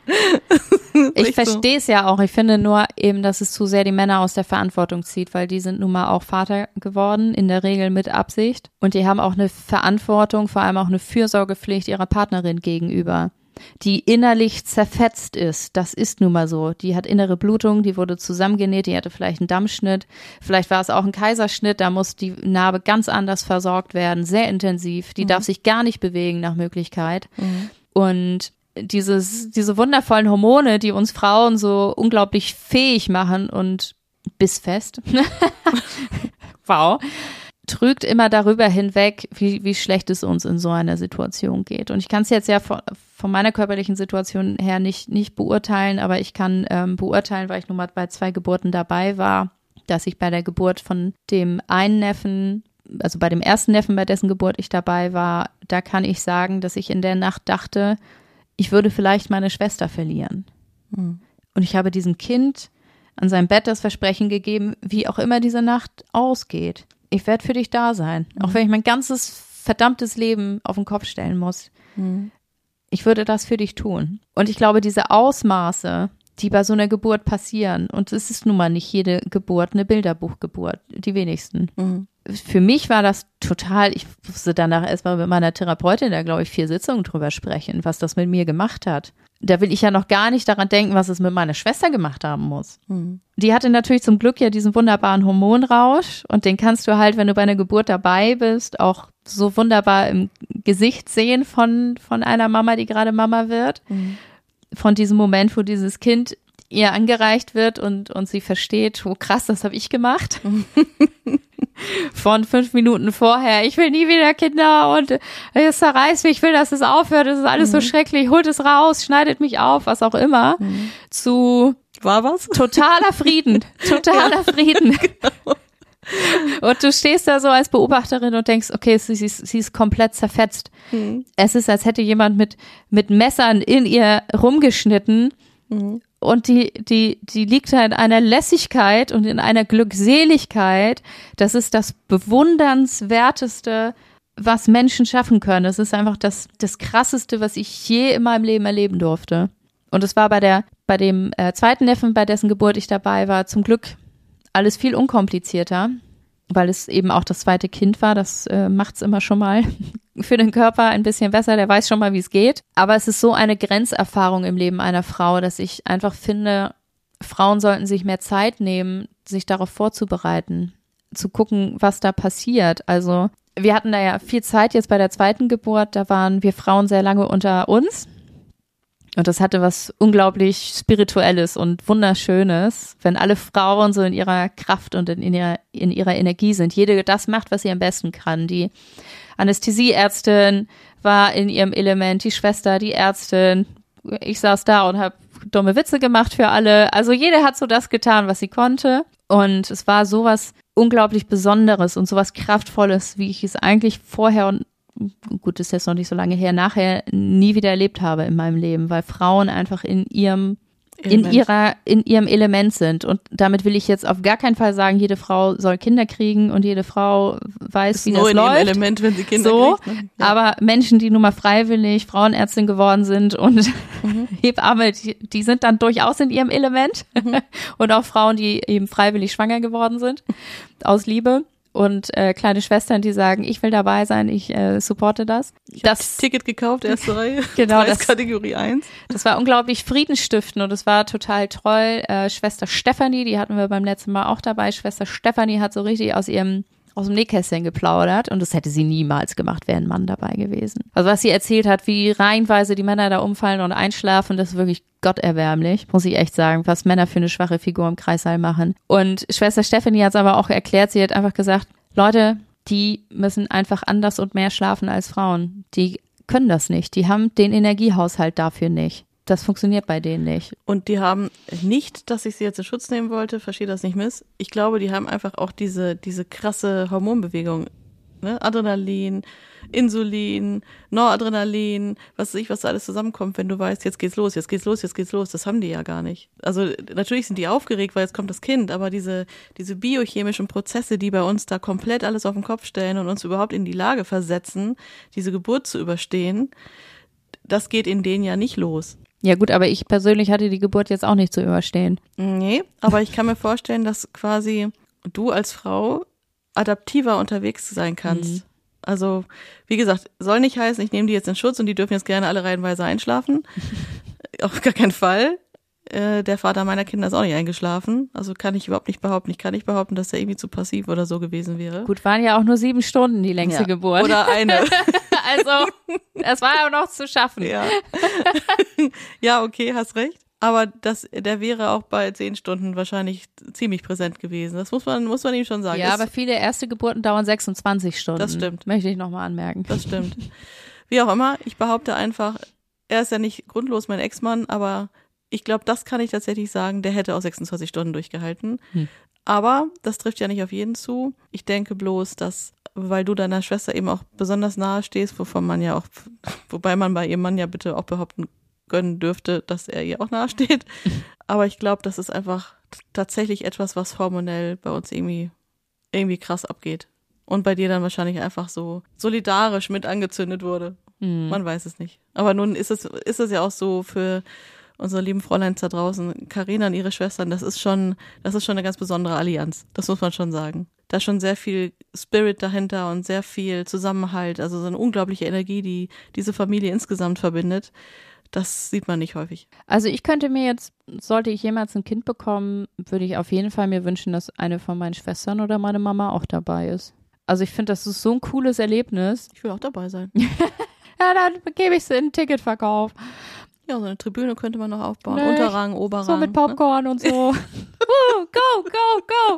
Ich verstehe es ja auch. Ich finde nur eben, dass es zu sehr die Männer aus der Verantwortung zieht, weil die sind nun mal auch Vater geworden, in der Regel mit Absicht. Und die haben auch eine Verantwortung, vor allem auch eine Fürsorgepflicht ihrer Partnerin gegenüber, die innerlich zerfetzt ist. Das ist nun mal so. Die hat innere Blutung, die wurde zusammengenäht, die hatte vielleicht einen Dammschnitt. Vielleicht war es auch ein Kaiserschnitt, da muss die Narbe ganz anders versorgt werden, sehr intensiv. Die mhm. darf sich gar nicht bewegen nach Möglichkeit. Mhm. Und Dieses, diese wundervollen Hormone, die uns Frauen so unglaublich fähig machen und bissfest, wow, trügt immer darüber hinweg, wie, wie schlecht es uns in so einer Situation geht. Und ich kann es jetzt ja von, von meiner körperlichen Situation her nicht, nicht beurteilen, aber ich kann ähm, beurteilen, weil ich nun mal bei zwei Geburten dabei war, dass ich bei der Geburt von dem einen Neffen, also bei dem ersten Neffen, bei dessen Geburt ich dabei war, da kann ich sagen, dass ich in der Nacht dachte, ich würde vielleicht meine Schwester verlieren. Mhm. Und ich habe diesem Kind an seinem Bett das Versprechen gegeben, wie auch immer diese Nacht ausgeht. Ich werde für dich da sein. Mhm. Auch wenn ich mein ganzes verdammtes Leben auf den Kopf stellen muss. Mhm. Ich würde das für dich tun. Und ich glaube, diese Ausmaße, die bei so einer Geburt passieren, und es ist nun mal nicht jede Geburt eine Bilderbuchgeburt, die wenigsten. Mhm. Für mich war das total, ich musste danach erstmal mit meiner Therapeutin da, glaube ich, vier Sitzungen drüber sprechen, was das mit mir gemacht hat. Da will ich ja noch gar nicht daran denken, was es mit meiner Schwester gemacht haben muss. Mhm. Die hatte natürlich zum Glück ja diesen wunderbaren Hormonrausch und den kannst du halt, wenn du bei einer Geburt dabei bist, auch so wunderbar im Gesicht sehen von, von einer Mama, die gerade Mama wird. Mhm. Von diesem Moment, wo dieses Kind ihr angereicht wird und, und sie versteht, oh krass, das habe ich gemacht. Von fünf Minuten vorher, ich will nie wieder Kinder und es zerreißt mich, ich will, dass es aufhört, es ist alles mhm. so schrecklich, holt es raus, schneidet mich auf, was auch immer, mhm. zu war was? Totaler Frieden, totaler ja. Frieden. Genau. Und du stehst da so als Beobachterin und denkst, okay, sie, sie, sie ist komplett zerfetzt. Mhm. Es ist, als hätte jemand mit, mit Messern in ihr rumgeschnitten. Mhm. Und die, die, die liegt da in einer Lässigkeit und in einer Glückseligkeit. Das ist das Bewundernswerteste, was Menschen schaffen können. Das ist einfach das, das Krasseste, was ich je in meinem Leben erleben durfte. Und es war bei der, bei dem äh, zweiten Neffen, bei dessen Geburt ich dabei war, zum Glück alles viel unkomplizierter, weil es eben auch das zweite Kind war. Das äh, macht's immer schon mal für den Körper ein bisschen besser. Der weiß schon mal, wie es geht. Aber es ist so eine Grenzerfahrung im Leben einer Frau, dass ich einfach finde, Frauen sollten sich mehr Zeit nehmen, sich darauf vorzubereiten, zu gucken, was da passiert. Also wir hatten da ja viel Zeit jetzt bei der zweiten Geburt. Da waren wir Frauen sehr lange unter uns. Und das hatte was unglaublich Spirituelles und Wunderschönes, wenn alle Frauen so in ihrer Kraft und in ihrer, in ihrer Energie sind. Jede das macht, was sie am besten kann. Die Anästhesieärztin war in ihrem Element, die Schwester, die Ärztin. Ich saß da und habe dumme Witze gemacht für alle. Also jede hat so das getan, was sie konnte. Und es war sowas unglaublich Besonderes und sowas Kraftvolles, wie ich es eigentlich vorher und gut, das ist jetzt noch nicht so lange her, nachher nie wieder erlebt habe in meinem Leben, weil Frauen einfach in ihrem Element. in ihrer in ihrem Element sind. Und damit will ich jetzt auf gar keinen Fall sagen, jede Frau soll Kinder kriegen und jede Frau weiß, ist wie das in läuft. Ihrem Element, wenn sie Kinder so, kriegt. Ne? Ja. Aber Menschen, die nun mal freiwillig Frauenärztin geworden sind und mhm. Hebamme, die, die sind dann durchaus in ihrem Element. Mhm. Und auch Frauen, die eben freiwillig schwanger geworden sind, aus Liebe. Und äh, kleine Schwestern, die sagen, ich will dabei sein, ich äh, supporte das. Ich habe das Ticket gekauft, erste Reihe, genau, das, Kategorie eins. Das war unglaublich friedensstiftend und es war total toll. Äh, Schwester Stefanie, die hatten wir beim letzten Mal auch dabei. Schwester Stefanie hat so richtig aus ihrem aus dem Nähkästchen geplaudert und das hätte sie niemals gemacht, wäre ein Mann dabei gewesen. Also was sie erzählt hat, wie reihenweise die Männer da umfallen und einschlafen, das ist wirklich gotterbärmlich, muss ich echt sagen, was Männer für eine schwache Figur im Kreissaal machen. Und Schwester Stefanie hat es aber auch erklärt, sie hat einfach gesagt, Leute, die müssen einfach anders und mehr schlafen als Frauen. Die können das nicht, die haben den Energiehaushalt dafür nicht. Das funktioniert bei denen nicht. Und die haben nicht, dass ich sie jetzt in Schutz nehmen wollte, verstehe das nicht miss. Ich glaube, die haben einfach auch diese diese krasse Hormonbewegung, ne? Adrenalin, Insulin, Noradrenalin, was weiß ich, was da alles zusammenkommt, wenn du weißt, jetzt geht's los, jetzt geht's los, jetzt geht's los. Das haben die ja gar nicht. Also natürlich sind die aufgeregt, weil jetzt kommt das Kind, aber diese diese biochemischen Prozesse, die bei uns da komplett alles auf den Kopf stellen und uns überhaupt in die Lage versetzen, diese Geburt zu überstehen, das geht in denen ja nicht los. Ja gut, aber ich persönlich hatte die Geburt jetzt auch nicht zu überstehen. Nee, aber ich kann mir vorstellen, dass quasi du als Frau adaptiver unterwegs sein kannst. Mhm. Also, wie gesagt, soll nicht heißen, ich nehme die jetzt in Schutz und die dürfen jetzt gerne alle reihenweise einschlafen. Auf gar keinen Fall. Äh, der Vater meiner Kinder ist auch nicht eingeschlafen. Also kann ich überhaupt nicht behaupten. Ich kann nicht behaupten, dass er irgendwie zu passiv oder so gewesen wäre. Gut, waren ja auch nur sieben Stunden die längste ja. Geburt. Oder eine. Also, es war ja noch zu schaffen. Ja. Ja, okay, hast recht. Aber das, der wäre auch bei zehn Stunden wahrscheinlich ziemlich präsent gewesen. Das muss man, muss man ihm schon sagen. Ja, ist, aber viele erste Geburten dauern sechsundzwanzig Stunden. Das stimmt. Möchte ich nochmal anmerken. Das stimmt. Wie auch immer, ich behaupte einfach, er ist ja nicht grundlos mein Ex-Mann, aber ich glaube, das kann ich tatsächlich sagen, der hätte auch sechsundzwanzig Stunden durchgehalten. Hm. Aber das trifft ja nicht auf jeden zu. Ich denke bloß, dass, weil du deiner Schwester eben auch besonders nahe stehst, wovon man ja auch, wobei man bei ihrem Mann ja bitte auch behaupten gönnen dürfte, dass er ihr auch nahe steht. Aber ich glaube, das ist einfach tatsächlich etwas, was hormonell bei uns irgendwie, irgendwie krass abgeht. Und bei dir dann wahrscheinlich einfach so solidarisch mit angezündet wurde. Mhm. Man weiß es nicht. Aber nun ist es, ist es ja auch so für unsere lieben Fräuleins da draußen, Carina und ihre Schwestern, das ist schon, das ist schon eine ganz besondere Allianz. Das muss man schon sagen. Da ist schon sehr viel Spirit dahinter und sehr viel Zusammenhalt, also so eine unglaubliche Energie, die diese Familie insgesamt verbindet. Das sieht man nicht häufig. Also ich könnte mir jetzt, sollte ich jemals ein Kind bekommen, würde ich auf jeden Fall mir wünschen, dass eine von meinen Schwestern oder meine Mama auch dabei ist. Also ich finde, das ist so ein cooles Erlebnis. Ich will auch dabei sein. Ja, dann gebe ich sie in den Ticketverkauf. Ja, so eine Tribüne könnte man noch aufbauen. Nee, Unterrang, Oberrang. So mit Popcorn, ne? Und so. uh, go, go,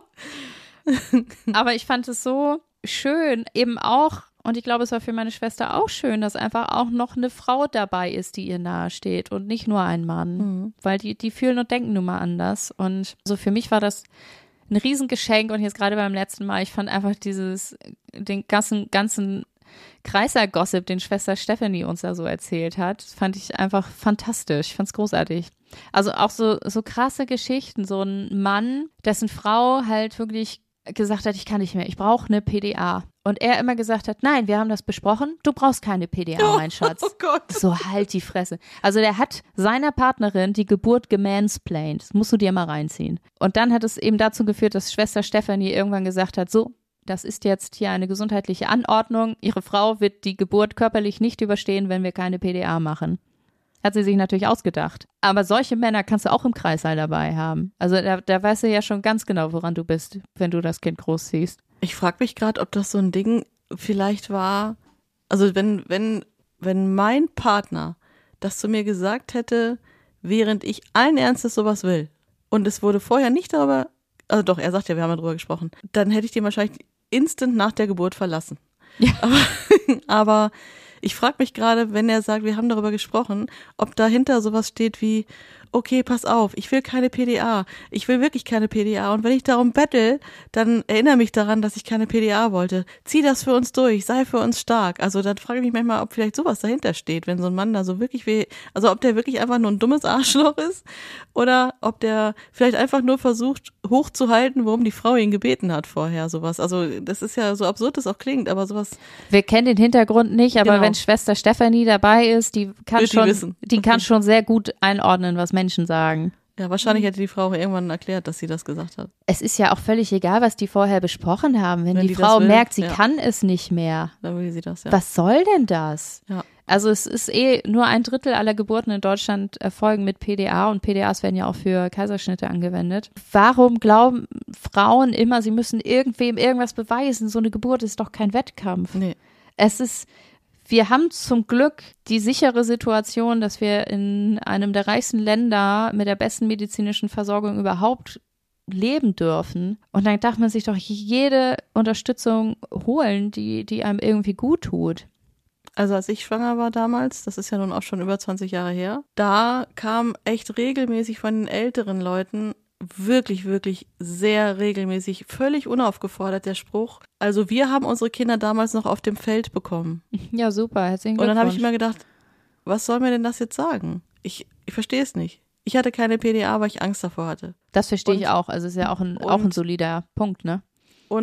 go. Aber ich fand es so schön, eben auch, und ich glaube, es war für meine Schwester auch schön, dass einfach auch noch eine Frau dabei ist, die ihr nahe steht und nicht nur ein Mann. Mhm. Weil die, die fühlen und denken nun mal anders. Und so für mich war das ein Riesengeschenk. Und jetzt gerade beim letzten Mal, ich fand einfach dieses, den ganzen, ganzen Kreiser-Gossip, den Schwester Stephanie uns da so erzählt hat, fand ich einfach fantastisch. Ich fand's großartig. Also auch so, so krasse Geschichten. So ein Mann, dessen Frau halt wirklich gesagt hat, ich kann nicht mehr, ich brauche eine P D A. Und er immer gesagt hat, nein, wir haben das besprochen, du brauchst keine P D A, mein Schatz. Oh Gott. So, halt die Fresse. Also der hat seiner Partnerin die Geburt gemansplained. Das musst du dir mal reinziehen. Und dann hat es eben dazu geführt, dass Schwester Stephanie irgendwann gesagt hat, so, das ist jetzt hier eine gesundheitliche Anordnung. Ihre Frau wird die Geburt körperlich nicht überstehen, wenn wir keine P D A machen. Hat sie sich natürlich ausgedacht. Aber solche Männer kannst du auch im Kreissaal dabei haben. Also da, da weißt du ja schon ganz genau, woran du bist, wenn du das Kind großziehst. Ich frage mich gerade, ob das so ein Ding vielleicht war, also wenn, wenn, wenn mein Partner das zu mir gesagt hätte, während ich allen Ernstes sowas will, und es wurde vorher nicht darüber, also doch, er sagt ja, wir haben ja drüber gesprochen, dann hätte ich den wahrscheinlich instant nach der Geburt verlassen. Ja. Aber, aber ich frage mich gerade, wenn er sagt, wir haben darüber gesprochen, ob dahinter sowas steht wie, okay, pass auf, ich will keine P D A, ich will wirklich keine P D A, und wenn ich darum bettel, dann erinnere mich daran, dass ich keine P D A wollte. Zieh das für uns durch, sei für uns stark. Also dann frage ich mich manchmal, ob vielleicht sowas dahinter steht, wenn so ein Mann da so wirklich weh, also ob der wirklich einfach nur ein dummes Arschloch ist oder ob der vielleicht einfach nur versucht, hochzuhalten, worum die Frau ihn gebeten hat vorher, sowas. Also das ist ja so absurd, das auch klingt, aber sowas. Wir kennen den Hintergrund nicht, aber genau. Wenn Schwester Stephanie dabei ist, die kann Wird schon, die, wissen. die kann schon sehr gut einordnen, was Menschen sagen. Ja, wahrscheinlich hätte die Frau irgendwann erklärt, dass sie das gesagt hat. Es ist ja auch völlig egal, was die vorher besprochen haben. Wenn, Wenn die, die Frau will, merkt, sie ja. kann es nicht mehr. Dann will sie das, ja. Was soll denn das? Ja. Also es ist eh nur ein Drittel aller Geburten in Deutschland erfolgen mit P D A, und P D As werden ja auch für Kaiserschnitte angewendet. Warum glauben Frauen immer, sie müssen irgendwem irgendwas beweisen? So eine Geburt ist doch kein Wettkampf. Nee. Es ist Wir haben zum Glück die sichere Situation, dass wir in einem der reichsten Länder mit der besten medizinischen Versorgung überhaupt leben dürfen. Und dann darf man sich doch jede Unterstützung holen, die, die einem irgendwie gut tut. Also als ich schwanger war damals, das ist ja nun auch schon über zwanzig Jahre her, da kam echt regelmäßig von den älteren Leuten wirklich, wirklich sehr regelmäßig, völlig unaufgefordert der Spruch, also wir haben unsere Kinder damals noch auf dem Feld bekommen. Ja, super, herzlichen Und Glückwunsch. dann habe ich immer gedacht, was soll mir denn das jetzt sagen? Ich, ich verstehe es nicht. Ich hatte keine P D A, weil ich Angst davor hatte. Das verstehe ich auch, also ist ja auch ein, auch ein solider Punkt, ne? Und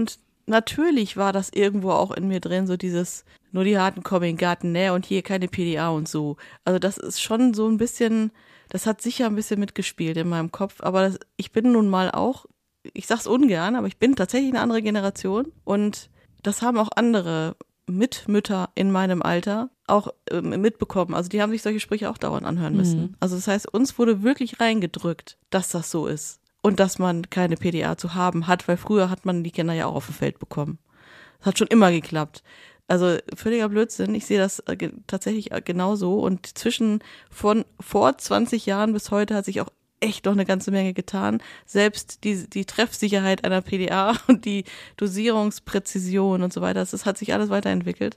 natürlich war das irgendwo auch in mir drin, so dieses, nur die Harten kommen in den Garten, ne, und hier keine P D A und so. Also das ist schon so ein bisschen, das hat sicher ein bisschen mitgespielt in meinem Kopf, aber das, ich bin nun mal auch, ich sag's ungern, aber ich bin tatsächlich eine andere Generation und das haben auch andere Mitmütter in meinem Alter auch äh, mitbekommen. Also die haben sich solche Sprüche auch dauernd anhören müssen. Mhm. Also das heißt, uns wurde wirklich reingedrückt, dass das so ist. Und dass man keine P D A zu haben hat, weil früher hat man die Kinder ja auch auf dem Feld bekommen. Das hat schon immer geklappt. Also völliger Blödsinn. Ich sehe das äh, ge- tatsächlich genauso. Und zwischen von vor zwanzig Jahren bis heute hat sich auch echt noch eine ganze Menge getan. Selbst die, die Treffsicherheit einer P D A und die Dosierungspräzision und so weiter, das, das hat sich alles weiterentwickelt.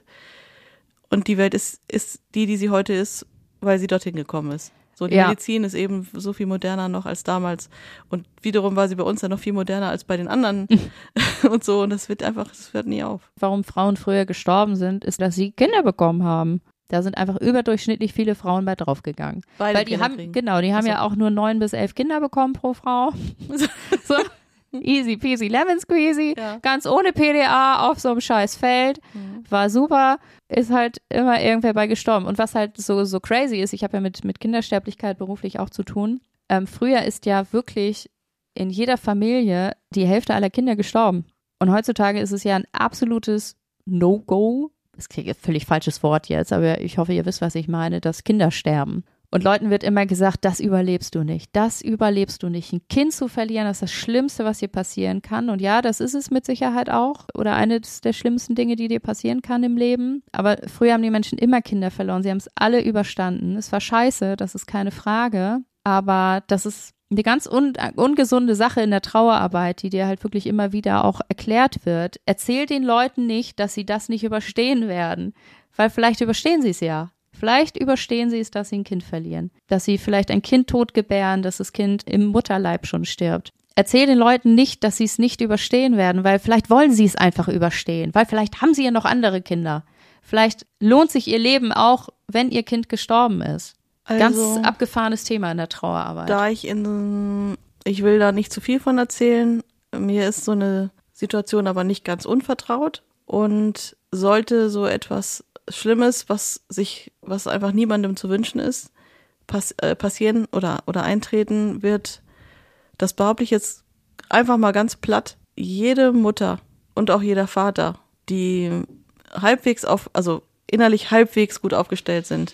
Und die Welt ist, ist die, die sie heute ist, weil sie dorthin gekommen ist. So, die ja. Medizin ist eben so viel moderner noch als damals. Und wiederum war sie bei uns ja noch viel moderner als bei den anderen und so. Und das wird einfach, das hört nie auf. Warum Frauen früher gestorben sind, ist, dass sie Kinder bekommen haben. Da sind einfach überdurchschnittlich viele Frauen bei draufgegangen. Beide Weil die Kinder haben, kriegen. Genau, die haben also. ja auch nur neun bis elf Kinder bekommen pro Frau. So. Easy peasy lemon squeezy, ja. Ganz ohne P D A auf so einem scheiß Feld, mhm. War super, ist halt immer irgendwer bei gestorben. Und was halt so so crazy ist, ich habe ja mit mit Kindersterblichkeit beruflich auch zu tun, ähm, früher ist ja wirklich in jeder Familie die Hälfte aller Kinder gestorben. Und heutzutage ist es ja ein absolutes No-Go, das klingt ein völlig falsches Wort jetzt, aber ich hoffe, ihr wisst, was ich meine, dass Kinder sterben. Und Leuten wird immer gesagt, das überlebst du nicht, das überlebst du nicht. Ein Kind zu verlieren, das ist das Schlimmste, was dir passieren kann. Und ja, das ist es mit Sicherheit auch oder eines der schlimmsten Dinge, die dir passieren kann im Leben. Aber früher haben die Menschen immer Kinder verloren, sie haben es alle überstanden. Es war scheiße, das ist keine Frage, aber das ist eine ganz un- ungesunde Sache in der Trauerarbeit, die dir halt wirklich immer wieder auch erklärt wird. Erzähl den Leuten nicht, dass sie das nicht überstehen werden, weil vielleicht überstehen sie es ja. Vielleicht überstehen sie es, dass sie ein Kind verlieren, dass sie vielleicht ein Kind tot gebären, dass das Kind im Mutterleib schon stirbt. Erzähl den Leuten nicht, dass sie es nicht überstehen werden, weil vielleicht wollen sie es einfach überstehen, weil vielleicht haben sie ja noch andere Kinder. Vielleicht lohnt sich ihr Leben auch, wenn ihr Kind gestorben ist. Also, ganz abgefahrenes Thema in der Trauerarbeit. Da ich in, ich will da nicht zu viel von erzählen, mir ist so eine Situation aber nicht ganz unvertraut und sollte so etwas Schlimmes, was sich, was einfach niemandem zu wünschen ist, pass, äh, passieren oder, oder eintreten wird, das behaupte ich jetzt einfach mal ganz platt. Jede Mutter und auch jeder Vater, die halbwegs auf, also innerlich halbwegs gut aufgestellt sind,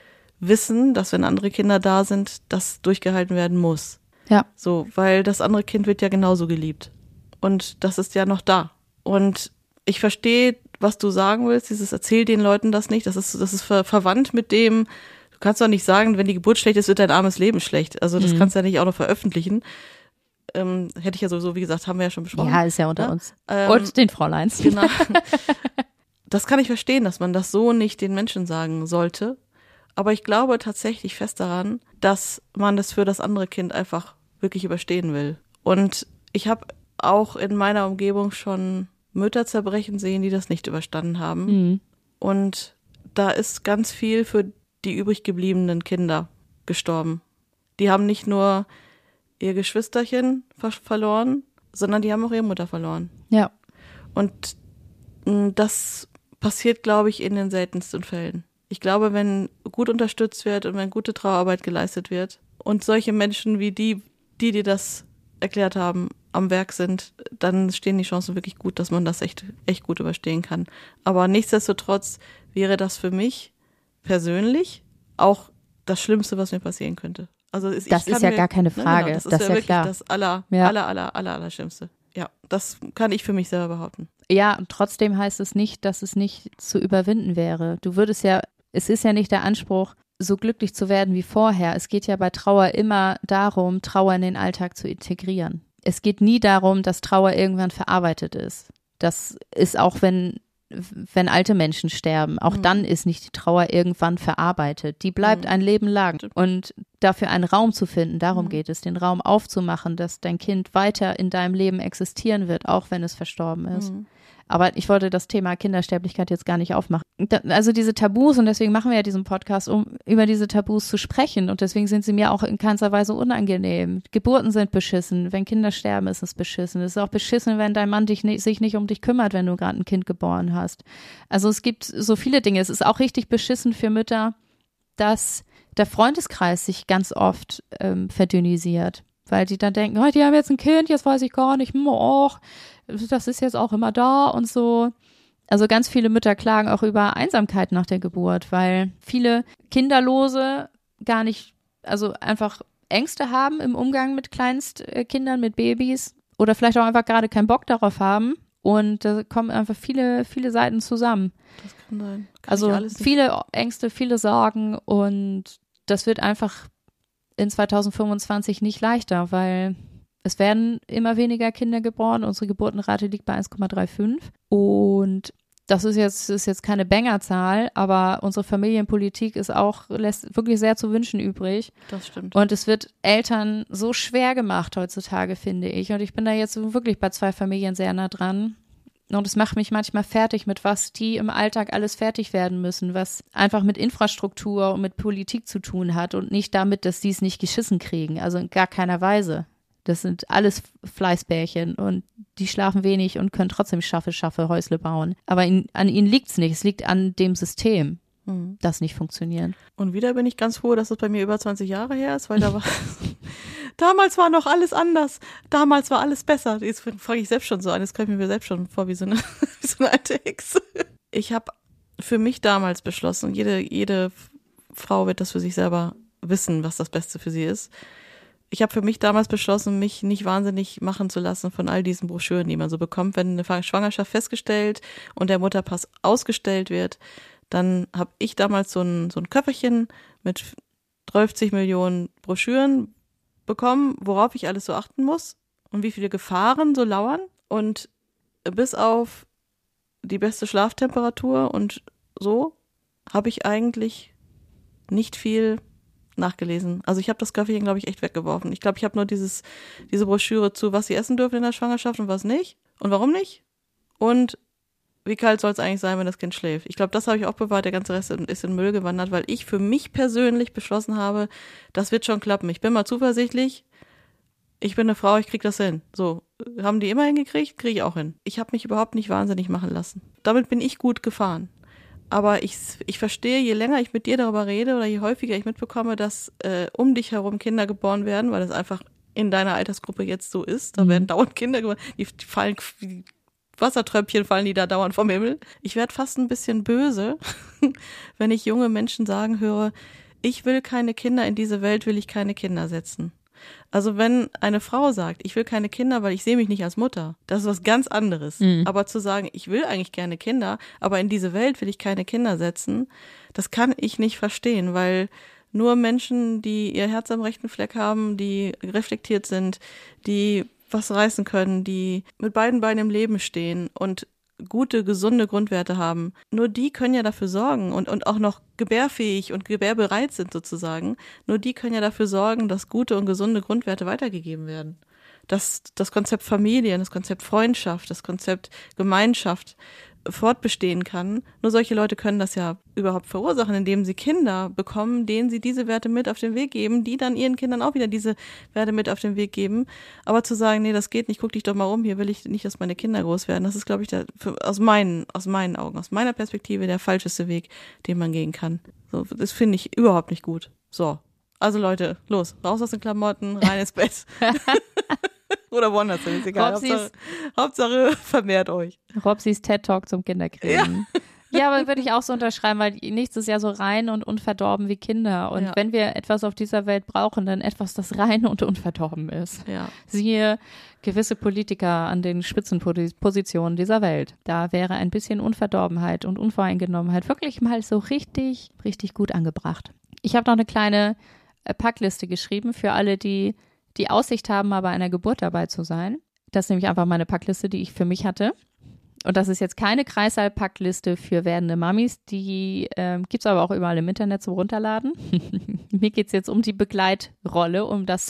wissen, dass wenn andere Kinder da sind, das durchgehalten werden muss. Ja. So, weil das andere Kind wird ja genauso geliebt. Und das ist ja noch da. Und ich verstehe, was du sagen willst, dieses erzähl den Leuten das nicht, das ist, das ist ver- verwandt mit dem, du kannst doch nicht sagen, wenn die Geburt schlecht ist, wird dein armes Leben schlecht. Also das mhm. kannst du ja nicht auch noch veröffentlichen. Ähm, hätte ich ja sowieso, wie gesagt, haben wir ja schon besprochen. Ja, ist ja unter ja? uns. Ähm, Und den Fräuleins. Genau. Das kann ich verstehen, dass man das so nicht den Menschen sagen sollte. Aber ich glaube tatsächlich fest daran, dass man das für das andere Kind einfach wirklich überstehen will. Und ich habe auch in meiner Umgebung schon Mütter zerbrechen sehen, die das nicht überstanden haben. Mhm. Und da ist ganz viel für die übrig gebliebenen Kinder gestorben. Die haben nicht nur ihr Geschwisterchen ver- verloren, sondern die haben auch ihre Mutter verloren. Ja. Und mh, das passiert, glaube ich, in den seltensten Fällen. Ich glaube, wenn gut unterstützt wird und wenn gute Trauerarbeit geleistet wird und solche Menschen wie die, die dir das erklärt haben, am Werk sind, dann stehen die Chancen wirklich gut, dass man das echt, echt gut überstehen kann. Aber nichtsdestotrotz wäre das für mich persönlich auch das Schlimmste, was mir passieren könnte. Also ich das ist ja mir, gar keine Frage. Nein, genau, das, das ist ja, ja wirklich klar. das aller, ja. aller, aller, aller, aller Schlimmste. Ja, das kann ich für mich selber behaupten. Ja, und trotzdem heißt es nicht, dass es nicht zu überwinden wäre. Du würdest ja, es ist ja nicht der Anspruch, so glücklich zu werden wie vorher. Es geht ja bei Trauer immer darum, Trauer in den Alltag zu integrieren. Es geht nie darum, dass Trauer irgendwann verarbeitet ist. Das ist auch, wenn, wenn alte Menschen sterben. Auch mhm. dann ist nicht die Trauer irgendwann verarbeitet. Die bleibt mhm. ein Leben lang. Und dafür einen Raum zu finden, darum mhm. geht es, den Raum aufzumachen, dass dein Kind weiter in deinem Leben existieren wird, auch wenn es verstorben ist. Mhm. Aber ich wollte das Thema Kindersterblichkeit jetzt gar nicht aufmachen. Da, also diese Tabus, und deswegen machen wir ja diesen Podcast, um über diese Tabus zu sprechen. Und deswegen sind sie mir auch in keinster Weise unangenehm. Geburten sind beschissen. Wenn Kinder sterben, ist es beschissen. Es ist auch beschissen, wenn dein Mann dich nicht, sich nicht um dich kümmert, wenn du gerade ein Kind geboren hast. Also es gibt so viele Dinge. Es ist auch richtig beschissen für Mütter, dass der Freundeskreis sich ganz oft ähm, verdünnisiert. Weil die dann denken, oh, die haben jetzt ein Kind, jetzt weiß ich gar nicht, oh, das ist jetzt auch immer da und so. Also ganz viele Mütter klagen auch über Einsamkeit nach der Geburt, weil viele Kinderlose gar nicht, also einfach Ängste haben im Umgang mit Kleinstkindern, mit Babys oder vielleicht auch einfach gerade keinen Bock darauf haben. Und da kommen einfach viele, viele Seiten zusammen. Das kann sein. Kann also alles viele Ängste, viele Sorgen und das wird einfach in zwanzig fünfundzwanzig nicht leichter, weil es werden immer weniger Kinder geboren. Unsere Geburtenrate liegt bei eins Komma fünfunddreißig und das ist jetzt, ist jetzt keine Bangerzahl, aber unsere Familienpolitik ist auch, lässt wirklich sehr zu wünschen übrig. Das stimmt. Und es wird Eltern so schwer gemacht heutzutage, finde ich. Und ich bin da jetzt wirklich bei zwei Familien sehr nah dran. Und es macht mich manchmal fertig, mit was die im Alltag alles fertig werden müssen, was einfach mit Infrastruktur und mit Politik zu tun hat und nicht damit, dass die es nicht geschissen kriegen. Also in gar keiner Weise. Das sind alles Fleißbärchen und die schlafen wenig und können trotzdem schaffe, schaffe Häusle bauen. Aber in, an ihnen liegt es nicht. Es liegt an dem System, mhm. das nicht funktioniert. Und wieder bin ich ganz froh, dass das bei mir über zwanzig Jahre her ist, weil da war damals war noch alles anders. Damals war alles besser. Jetzt frage ich selbst schon so an. Jetzt komme ich mir selbst schon vor wie so eine, wie so eine alte Hexe. Ich habe für mich damals beschlossen, jede, jede Frau wird das für sich selber wissen, was das Beste für sie ist. Ich habe für mich damals beschlossen, mich nicht wahnsinnig machen zu lassen von all diesen Broschüren, die man so bekommt. Wenn eine Schwangerschaft festgestellt und der Mutterpass ausgestellt wird, dann habe ich damals so ein, so ein Köfferchen mit dreißig Millionen Broschüren bekommen, worauf ich alles so achten muss und wie viele Gefahren so lauern. Und bis auf die beste Schlaftemperatur und so habe ich eigentlich nicht viel nachgelesen. Also ich habe das Köfferchen, glaube ich, echt weggeworfen. Ich glaube, ich habe nur dieses diese Broschüre zu, was sie essen dürfen in der Schwangerschaft und was nicht. Und warum nicht? Und wie kalt soll es eigentlich sein, wenn das Kind schläft? Ich glaube, das habe ich auch bewahrt. Der ganze Rest ist in den Müll gewandert, weil ich für mich persönlich beschlossen habe, das wird schon klappen. Ich bin mal zuversichtlich. Ich bin eine Frau, ich krieg das hin. So, haben die immer hingekriegt? Kriege ich auch hin. Ich habe mich überhaupt nicht wahnsinnig machen lassen. Damit bin ich gut gefahren. Aber ich, ich verstehe, je länger ich mit dir darüber rede oder je häufiger ich mitbekomme, dass äh, um dich herum Kinder geboren werden, weil das einfach in deiner Altersgruppe jetzt so ist. Da werden dauernd Kinder geboren, die, die fallen, die Wassertröpfchen fallen die da dauernd vom Himmel. Ich werde fast ein bisschen böse, wenn ich junge Menschen sagen höre, ich will keine Kinder, in diese Welt will ich keine Kinder setzen. Also wenn eine Frau sagt, ich will keine Kinder, weil ich sehe mich nicht als Mutter, das ist was ganz anderes. Mhm. Aber zu sagen, ich will eigentlich gerne Kinder, aber in diese Welt will ich keine Kinder setzen, das kann ich nicht verstehen, weil nur Menschen, die ihr Herz am rechten Fleck haben, die reflektiert sind, die was reißen können, die mit beiden Beinen im Leben stehen und gute, gesunde Grundwerte haben. Nur die können ja dafür sorgen und, und auch noch gebärfähig und gebärbereit sind sozusagen. Nur die können ja dafür sorgen, dass gute und gesunde Grundwerte weitergegeben werden. Dass das Konzept Familie, das Konzept Freundschaft, das Konzept Gemeinschaft fortbestehen kann. Nur solche Leute können das ja überhaupt verursachen, indem sie Kinder bekommen, denen sie diese Werte mit auf den Weg geben, die dann ihren Kindern auch wieder diese Werte mit auf den Weg geben. Aber zu sagen, nee, das geht nicht, guck dich doch mal um, hier will ich nicht, dass meine Kinder groß werden, das ist, glaube ich, der, für, aus meinen, aus meinen Augen, aus meiner Perspektive der falscheste Weg, den man gehen kann. So, das finde ich überhaupt nicht gut. So, also Leute, los, raus aus den Klamotten, rein ins Bett. Oder woanders, ist egal. Hauptsache, Hauptsache vermehrt euch. Robsis TED-Talk zum Kinderkriegen. Ja, ja, aber würde ich auch so unterschreiben, weil nichts ist ja so rein und unverdorben wie Kinder. Und ja. wenn wir etwas auf dieser Welt brauchen, dann etwas, das rein und unverdorben ist. Ja. Siehe gewisse Politiker an den Spitzenpositionen dieser Welt. Da wäre ein bisschen Unverdorbenheit und Unvoreingenommenheit wirklich mal so richtig, richtig gut angebracht. Ich habe noch eine kleine Packliste geschrieben für alle, die die Aussicht haben, mal bei einer Geburt dabei zu sein. Das ist nämlich einfach meine Packliste, die ich für mich hatte. Und das ist jetzt keine Kreißsaal-Packliste für werdende Mamis. Die ähm, gibt es aber auch überall im Internet zum Runterladen. Mir geht es jetzt um die Begleitrolle, um das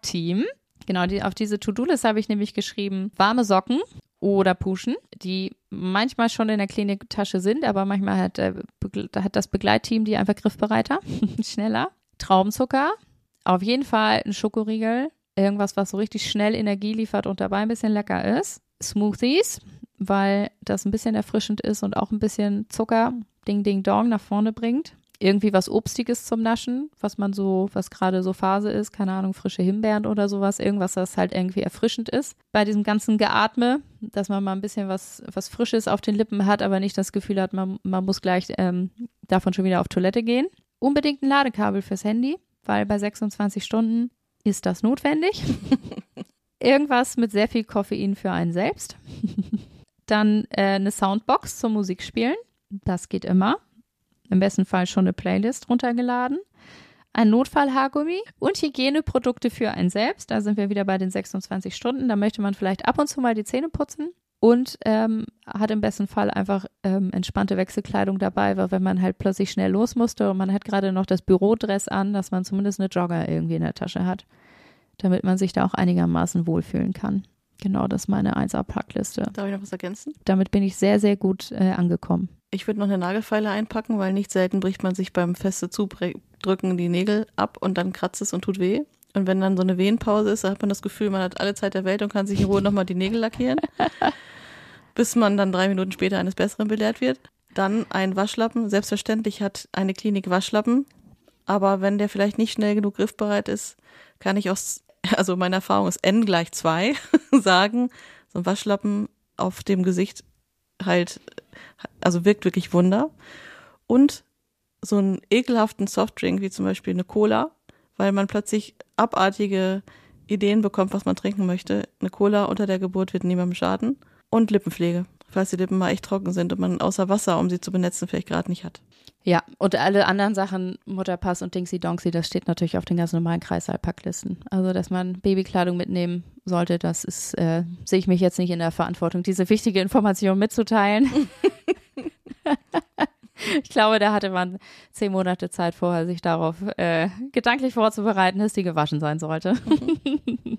Support-Team. Genau, die, auf diese To-Do-List habe ich nämlich geschrieben, warme Socken oder Puschen. Die manchmal schon in der Kliniktasche sind, aber manchmal hat, äh, hat das Begleitteam die einfach griffbereiter, schneller. Traubenzucker, auf jeden Fall ein Schokoriegel, irgendwas, was so richtig schnell Energie liefert und dabei ein bisschen lecker ist. Smoothies, weil das ein bisschen erfrischend ist und auch ein bisschen Zucker, Ding, Ding, Dong nach vorne bringt. Irgendwie was Obstiges zum Naschen, was man so, was gerade so Phase ist, keine Ahnung, frische Himbeeren oder sowas, irgendwas, das halt irgendwie erfrischend ist. Bei diesem ganzen Geatme, dass man mal ein bisschen was, was Frisches auf den Lippen hat, aber nicht das Gefühl hat, man, man muss gleich ähm, davon schon wieder auf Toilette gehen. Unbedingt ein Ladekabel fürs Handy, weil bei sechsundzwanzig Stunden ist das notwendig. Irgendwas mit sehr viel Koffein für einen selbst. Dann äh, eine Soundbox zum Musikspielen. Das geht immer. Im besten Fall schon eine Playlist runtergeladen. Ein Notfallhaargummi und Hygieneprodukte für einen selbst. Da sind wir wieder bei den sechsundzwanzig Stunden. Da möchte man vielleicht ab und zu mal die Zähne putzen. Und ähm, hat im besten Fall einfach ähm, entspannte Wechselkleidung dabei, weil wenn man halt plötzlich schnell los musste und man hat gerade noch das Bürodress an, dass man zumindest eine Jogger irgendwie in der Tasche hat, damit man sich da auch einigermaßen wohlfühlen kann. Genau, das ist meine eins A-Packliste. Darf ich noch was ergänzen? Damit bin ich sehr, sehr gut äh, angekommen. Ich würde noch eine Nagelfeile einpacken, weil nicht selten bricht man sich beim feste Zudrücken die Nägel ab und dann kratzt es und tut weh. Und wenn dann so eine Wehenpause ist, dann hat man das Gefühl, man hat alle Zeit der Welt und kann sich in Ruhe nochmal die Nägel lackieren. Bis man dann drei Minuten später eines Besseren belehrt wird. Dann ein Waschlappen. Selbstverständlich hat eine Klinik Waschlappen. Aber wenn der vielleicht nicht schnell genug griffbereit ist, kann ich aus, also meine Erfahrung ist N gleich zwei, sagen, so ein Waschlappen auf dem Gesicht halt, also wirkt wirklich Wunder. Und so einen ekelhaften Softdrink, wie zum Beispiel eine Cola, weil man plötzlich abartige Ideen bekommt, was man trinken möchte. Eine Cola unter der Geburt wird niemandem schaden. Und Lippenpflege, falls die Lippen mal echt trocken sind und man außer Wasser, um sie zu benetzen, vielleicht gerade nicht hat. Ja, und alle anderen Sachen, Mutterpass und Dingsy Dongsy, das steht natürlich auf den ganz normalen Kreißsaal-Packlisten. Also, dass man Babykleidung mitnehmen sollte, das ist, äh, sehe ich mich jetzt nicht in der Verantwortung, diese wichtige Information mitzuteilen. Ich glaube, da hatte man zehn Monate Zeit vorher, sich darauf äh, gedanklich vorzubereiten, dass die gewaschen sein sollte. Mhm.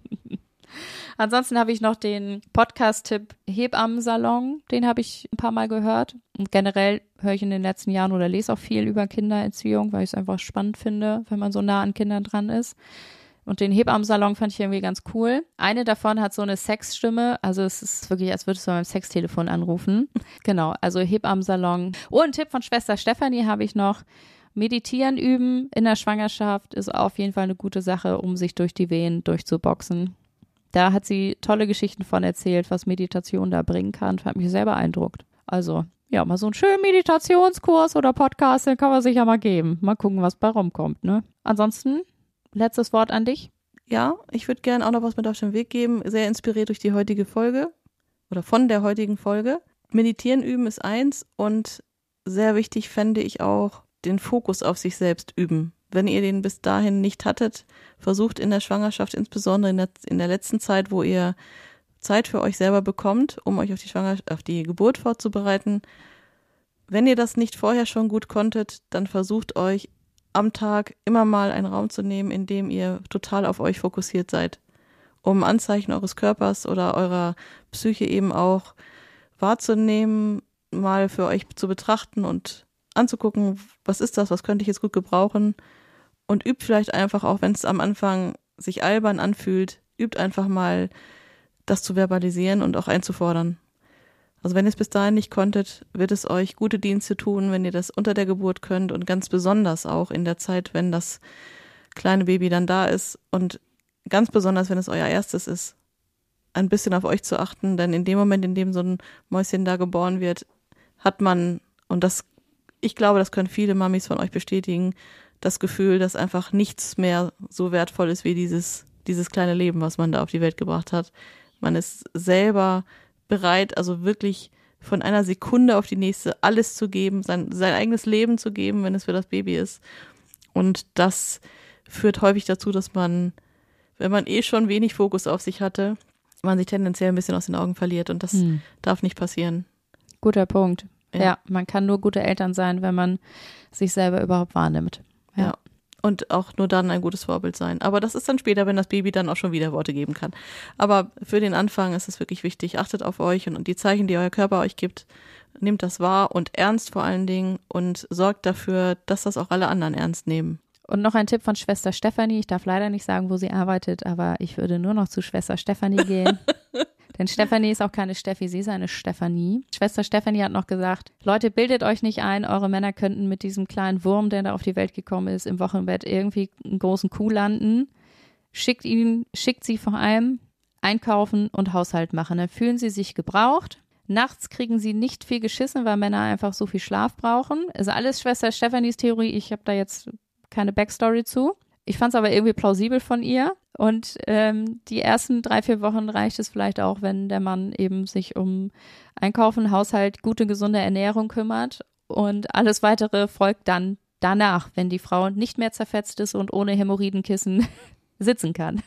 Ansonsten habe ich noch den Podcast-Tipp Hebammensalon, den habe ich ein paar Mal gehört. Und generell höre ich in den letzten Jahren oder lese auch viel über Kindererziehung, weil ich es einfach spannend finde, wenn man so nah an Kindern dran ist. Und den Hebammensalon fand ich irgendwie ganz cool. Eine davon hat so eine Sexstimme, also es ist wirklich, als würdest du beim Sextelefon anrufen. Genau, also Hebammensalon. Oh, ein Tipp von Schwester Stefanie habe ich noch. Meditieren üben in der Schwangerschaft ist auf jeden Fall eine gute Sache, um sich durch die Wehen durchzuboxen. Da hat sie tolle Geschichten von erzählt, was Meditation da bringen kann. Hat mich sehr beeindruckt. Also, ja, mal so einen schönen Meditationskurs oder Podcast, den kann man sich ja mal geben. Mal gucken, was bei rumkommt, ne? Ansonsten, letztes Wort an dich. Ja, ich würde gerne auch noch was mit auf den Weg geben. Sehr inspiriert durch die heutige Folge oder von der heutigen Folge. Meditieren üben ist eins und sehr wichtig fände ich auch den Fokus auf sich selbst üben. Wenn ihr den bis dahin nicht hattet, versucht in der Schwangerschaft, insbesondere in der, in der letzten Zeit, wo ihr Zeit für euch selber bekommt, um euch auf die Schwangerschaft, auf die Geburt vorzubereiten. Wenn ihr das nicht vorher schon gut konntet, dann versucht euch am Tag immer mal einen Raum zu nehmen, in dem ihr total auf euch fokussiert seid, um Anzeichen eures Körpers oder eurer Psyche eben auch wahrzunehmen, mal für euch zu betrachten und anzugucken, was ist das, was könnte ich jetzt gut gebrauchen, und übt vielleicht einfach auch, wenn es am Anfang sich albern anfühlt, übt einfach mal das zu verbalisieren und auch einzufordern. Also wenn ihr es bis dahin nicht konntet, wird es euch gute Dienste tun, wenn ihr das unter der Geburt könnt und ganz besonders auch in der Zeit, wenn das kleine Baby dann da ist und ganz besonders, wenn es euer erstes ist, ein bisschen auf euch zu achten, denn in dem Moment, in dem so ein Mäuschen da geboren wird, hat man, und das, ich glaube, das können viele Mamis von euch bestätigen, das Gefühl, dass einfach nichts mehr so wertvoll ist wie dieses, dieses kleine Leben, was man da auf die Welt gebracht hat. Man ist selber bereit, also wirklich von einer Sekunde auf die nächste alles zu geben, sein, sein eigenes Leben zu geben, wenn es für das Baby ist. Und das führt häufig dazu, dass man, wenn man eh schon wenig Fokus auf sich hatte, man sich tendenziell ein bisschen aus den Augen verliert, und das hm. darf nicht passieren. Guter Punkt. Ja. ja, man kann nur gute Eltern sein, wenn man sich selber überhaupt wahrnimmt. Ja. ja. und auch nur dann ein gutes Vorbild sein. Aber das ist dann später, wenn das Baby dann auch schon wieder Worte geben kann. Aber für den Anfang ist es wirklich wichtig, achtet auf euch und, und die Zeichen, die euer Körper euch gibt, nehmt das wahr und ernst vor allen Dingen und sorgt dafür, dass das auch alle anderen ernst nehmen. Und noch ein Tipp von Schwester Stefanie. Ich darf leider nicht sagen, wo sie arbeitet, aber ich würde nur noch zu Schwester Stefanie gehen. Denn Stefanie ist auch keine Steffi, sie ist eine Stefanie. Schwester Stefanie hat noch gesagt, Leute, bildet euch nicht ein, eure Männer könnten mit diesem kleinen Wurm, der da auf die Welt gekommen ist, im Wochenbett irgendwie einen großen Kuh landen. Schickt ihn, schickt sie vor allem einkaufen und Haushalt machen. Dann fühlen sie sich gebraucht. Nachts kriegen sie nicht viel geschissen, weil Männer einfach so viel Schlaf brauchen. Ist alles Schwester Stefanis Theorie. Ich habe da jetzt keine Backstory zu. Ich fand es aber irgendwie plausibel von ihr. Und ähm, die ersten drei, vier Wochen reicht es vielleicht auch, wenn der Mann eben sich um Einkaufen, Haushalt, gute, gesunde Ernährung kümmert. Und alles Weitere folgt dann danach, wenn die Frau nicht mehr zerfetzt ist und ohne Hämorrhoidenkissen sitzen kann.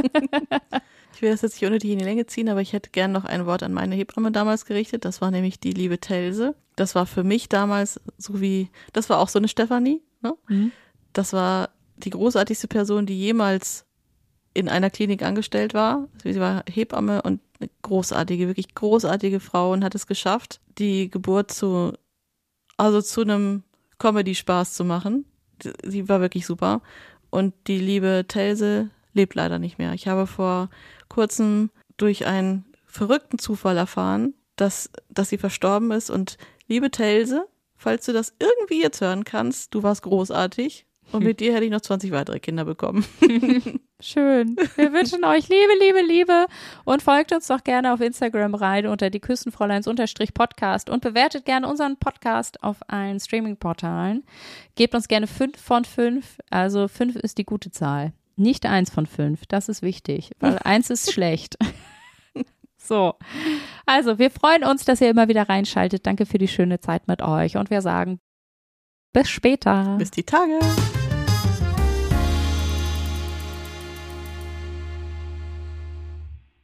Ich will das jetzt nicht unnötig in die Länge ziehen, aber ich hätte gern noch ein Wort an meine Hebamme damals gerichtet. Das war nämlich die liebe Telse. Das war für mich damals so wie, das war auch so eine Stefanie, ne? Mhm. Das war die großartigste Person, die jemals in einer Klinik angestellt war. Sie war Hebamme und eine großartige, wirklich großartige Frau und hat es geschafft, die Geburt zu, also zu einem Comedy-Spaß zu machen. Sie war wirklich super. Und die liebe Telse lebt leider nicht mehr. Ich habe vor kurzem durch einen verrückten Zufall erfahren, dass, dass sie verstorben ist. Und liebe Telse, falls du das irgendwie jetzt hören kannst, du warst großartig. Und mit dir hätte ich noch zwanzig weitere Kinder bekommen. Schön. Wir wünschen euch Liebe, Liebe, Liebe und folgt uns doch gerne auf Instagram rein unter die Küstenfräuleins-Podcast und bewertet gerne unseren Podcast auf allen Streaming-Portalen. Gebt uns gerne fünf von fünf, also fünf ist die gute Zahl. Nicht eins von fünf, das ist wichtig, weil eins ist schlecht. So, also wir freuen uns, dass ihr immer wieder reinschaltet. Danke für die schöne Zeit mit euch und wir sagen bis später. Bis die Tage.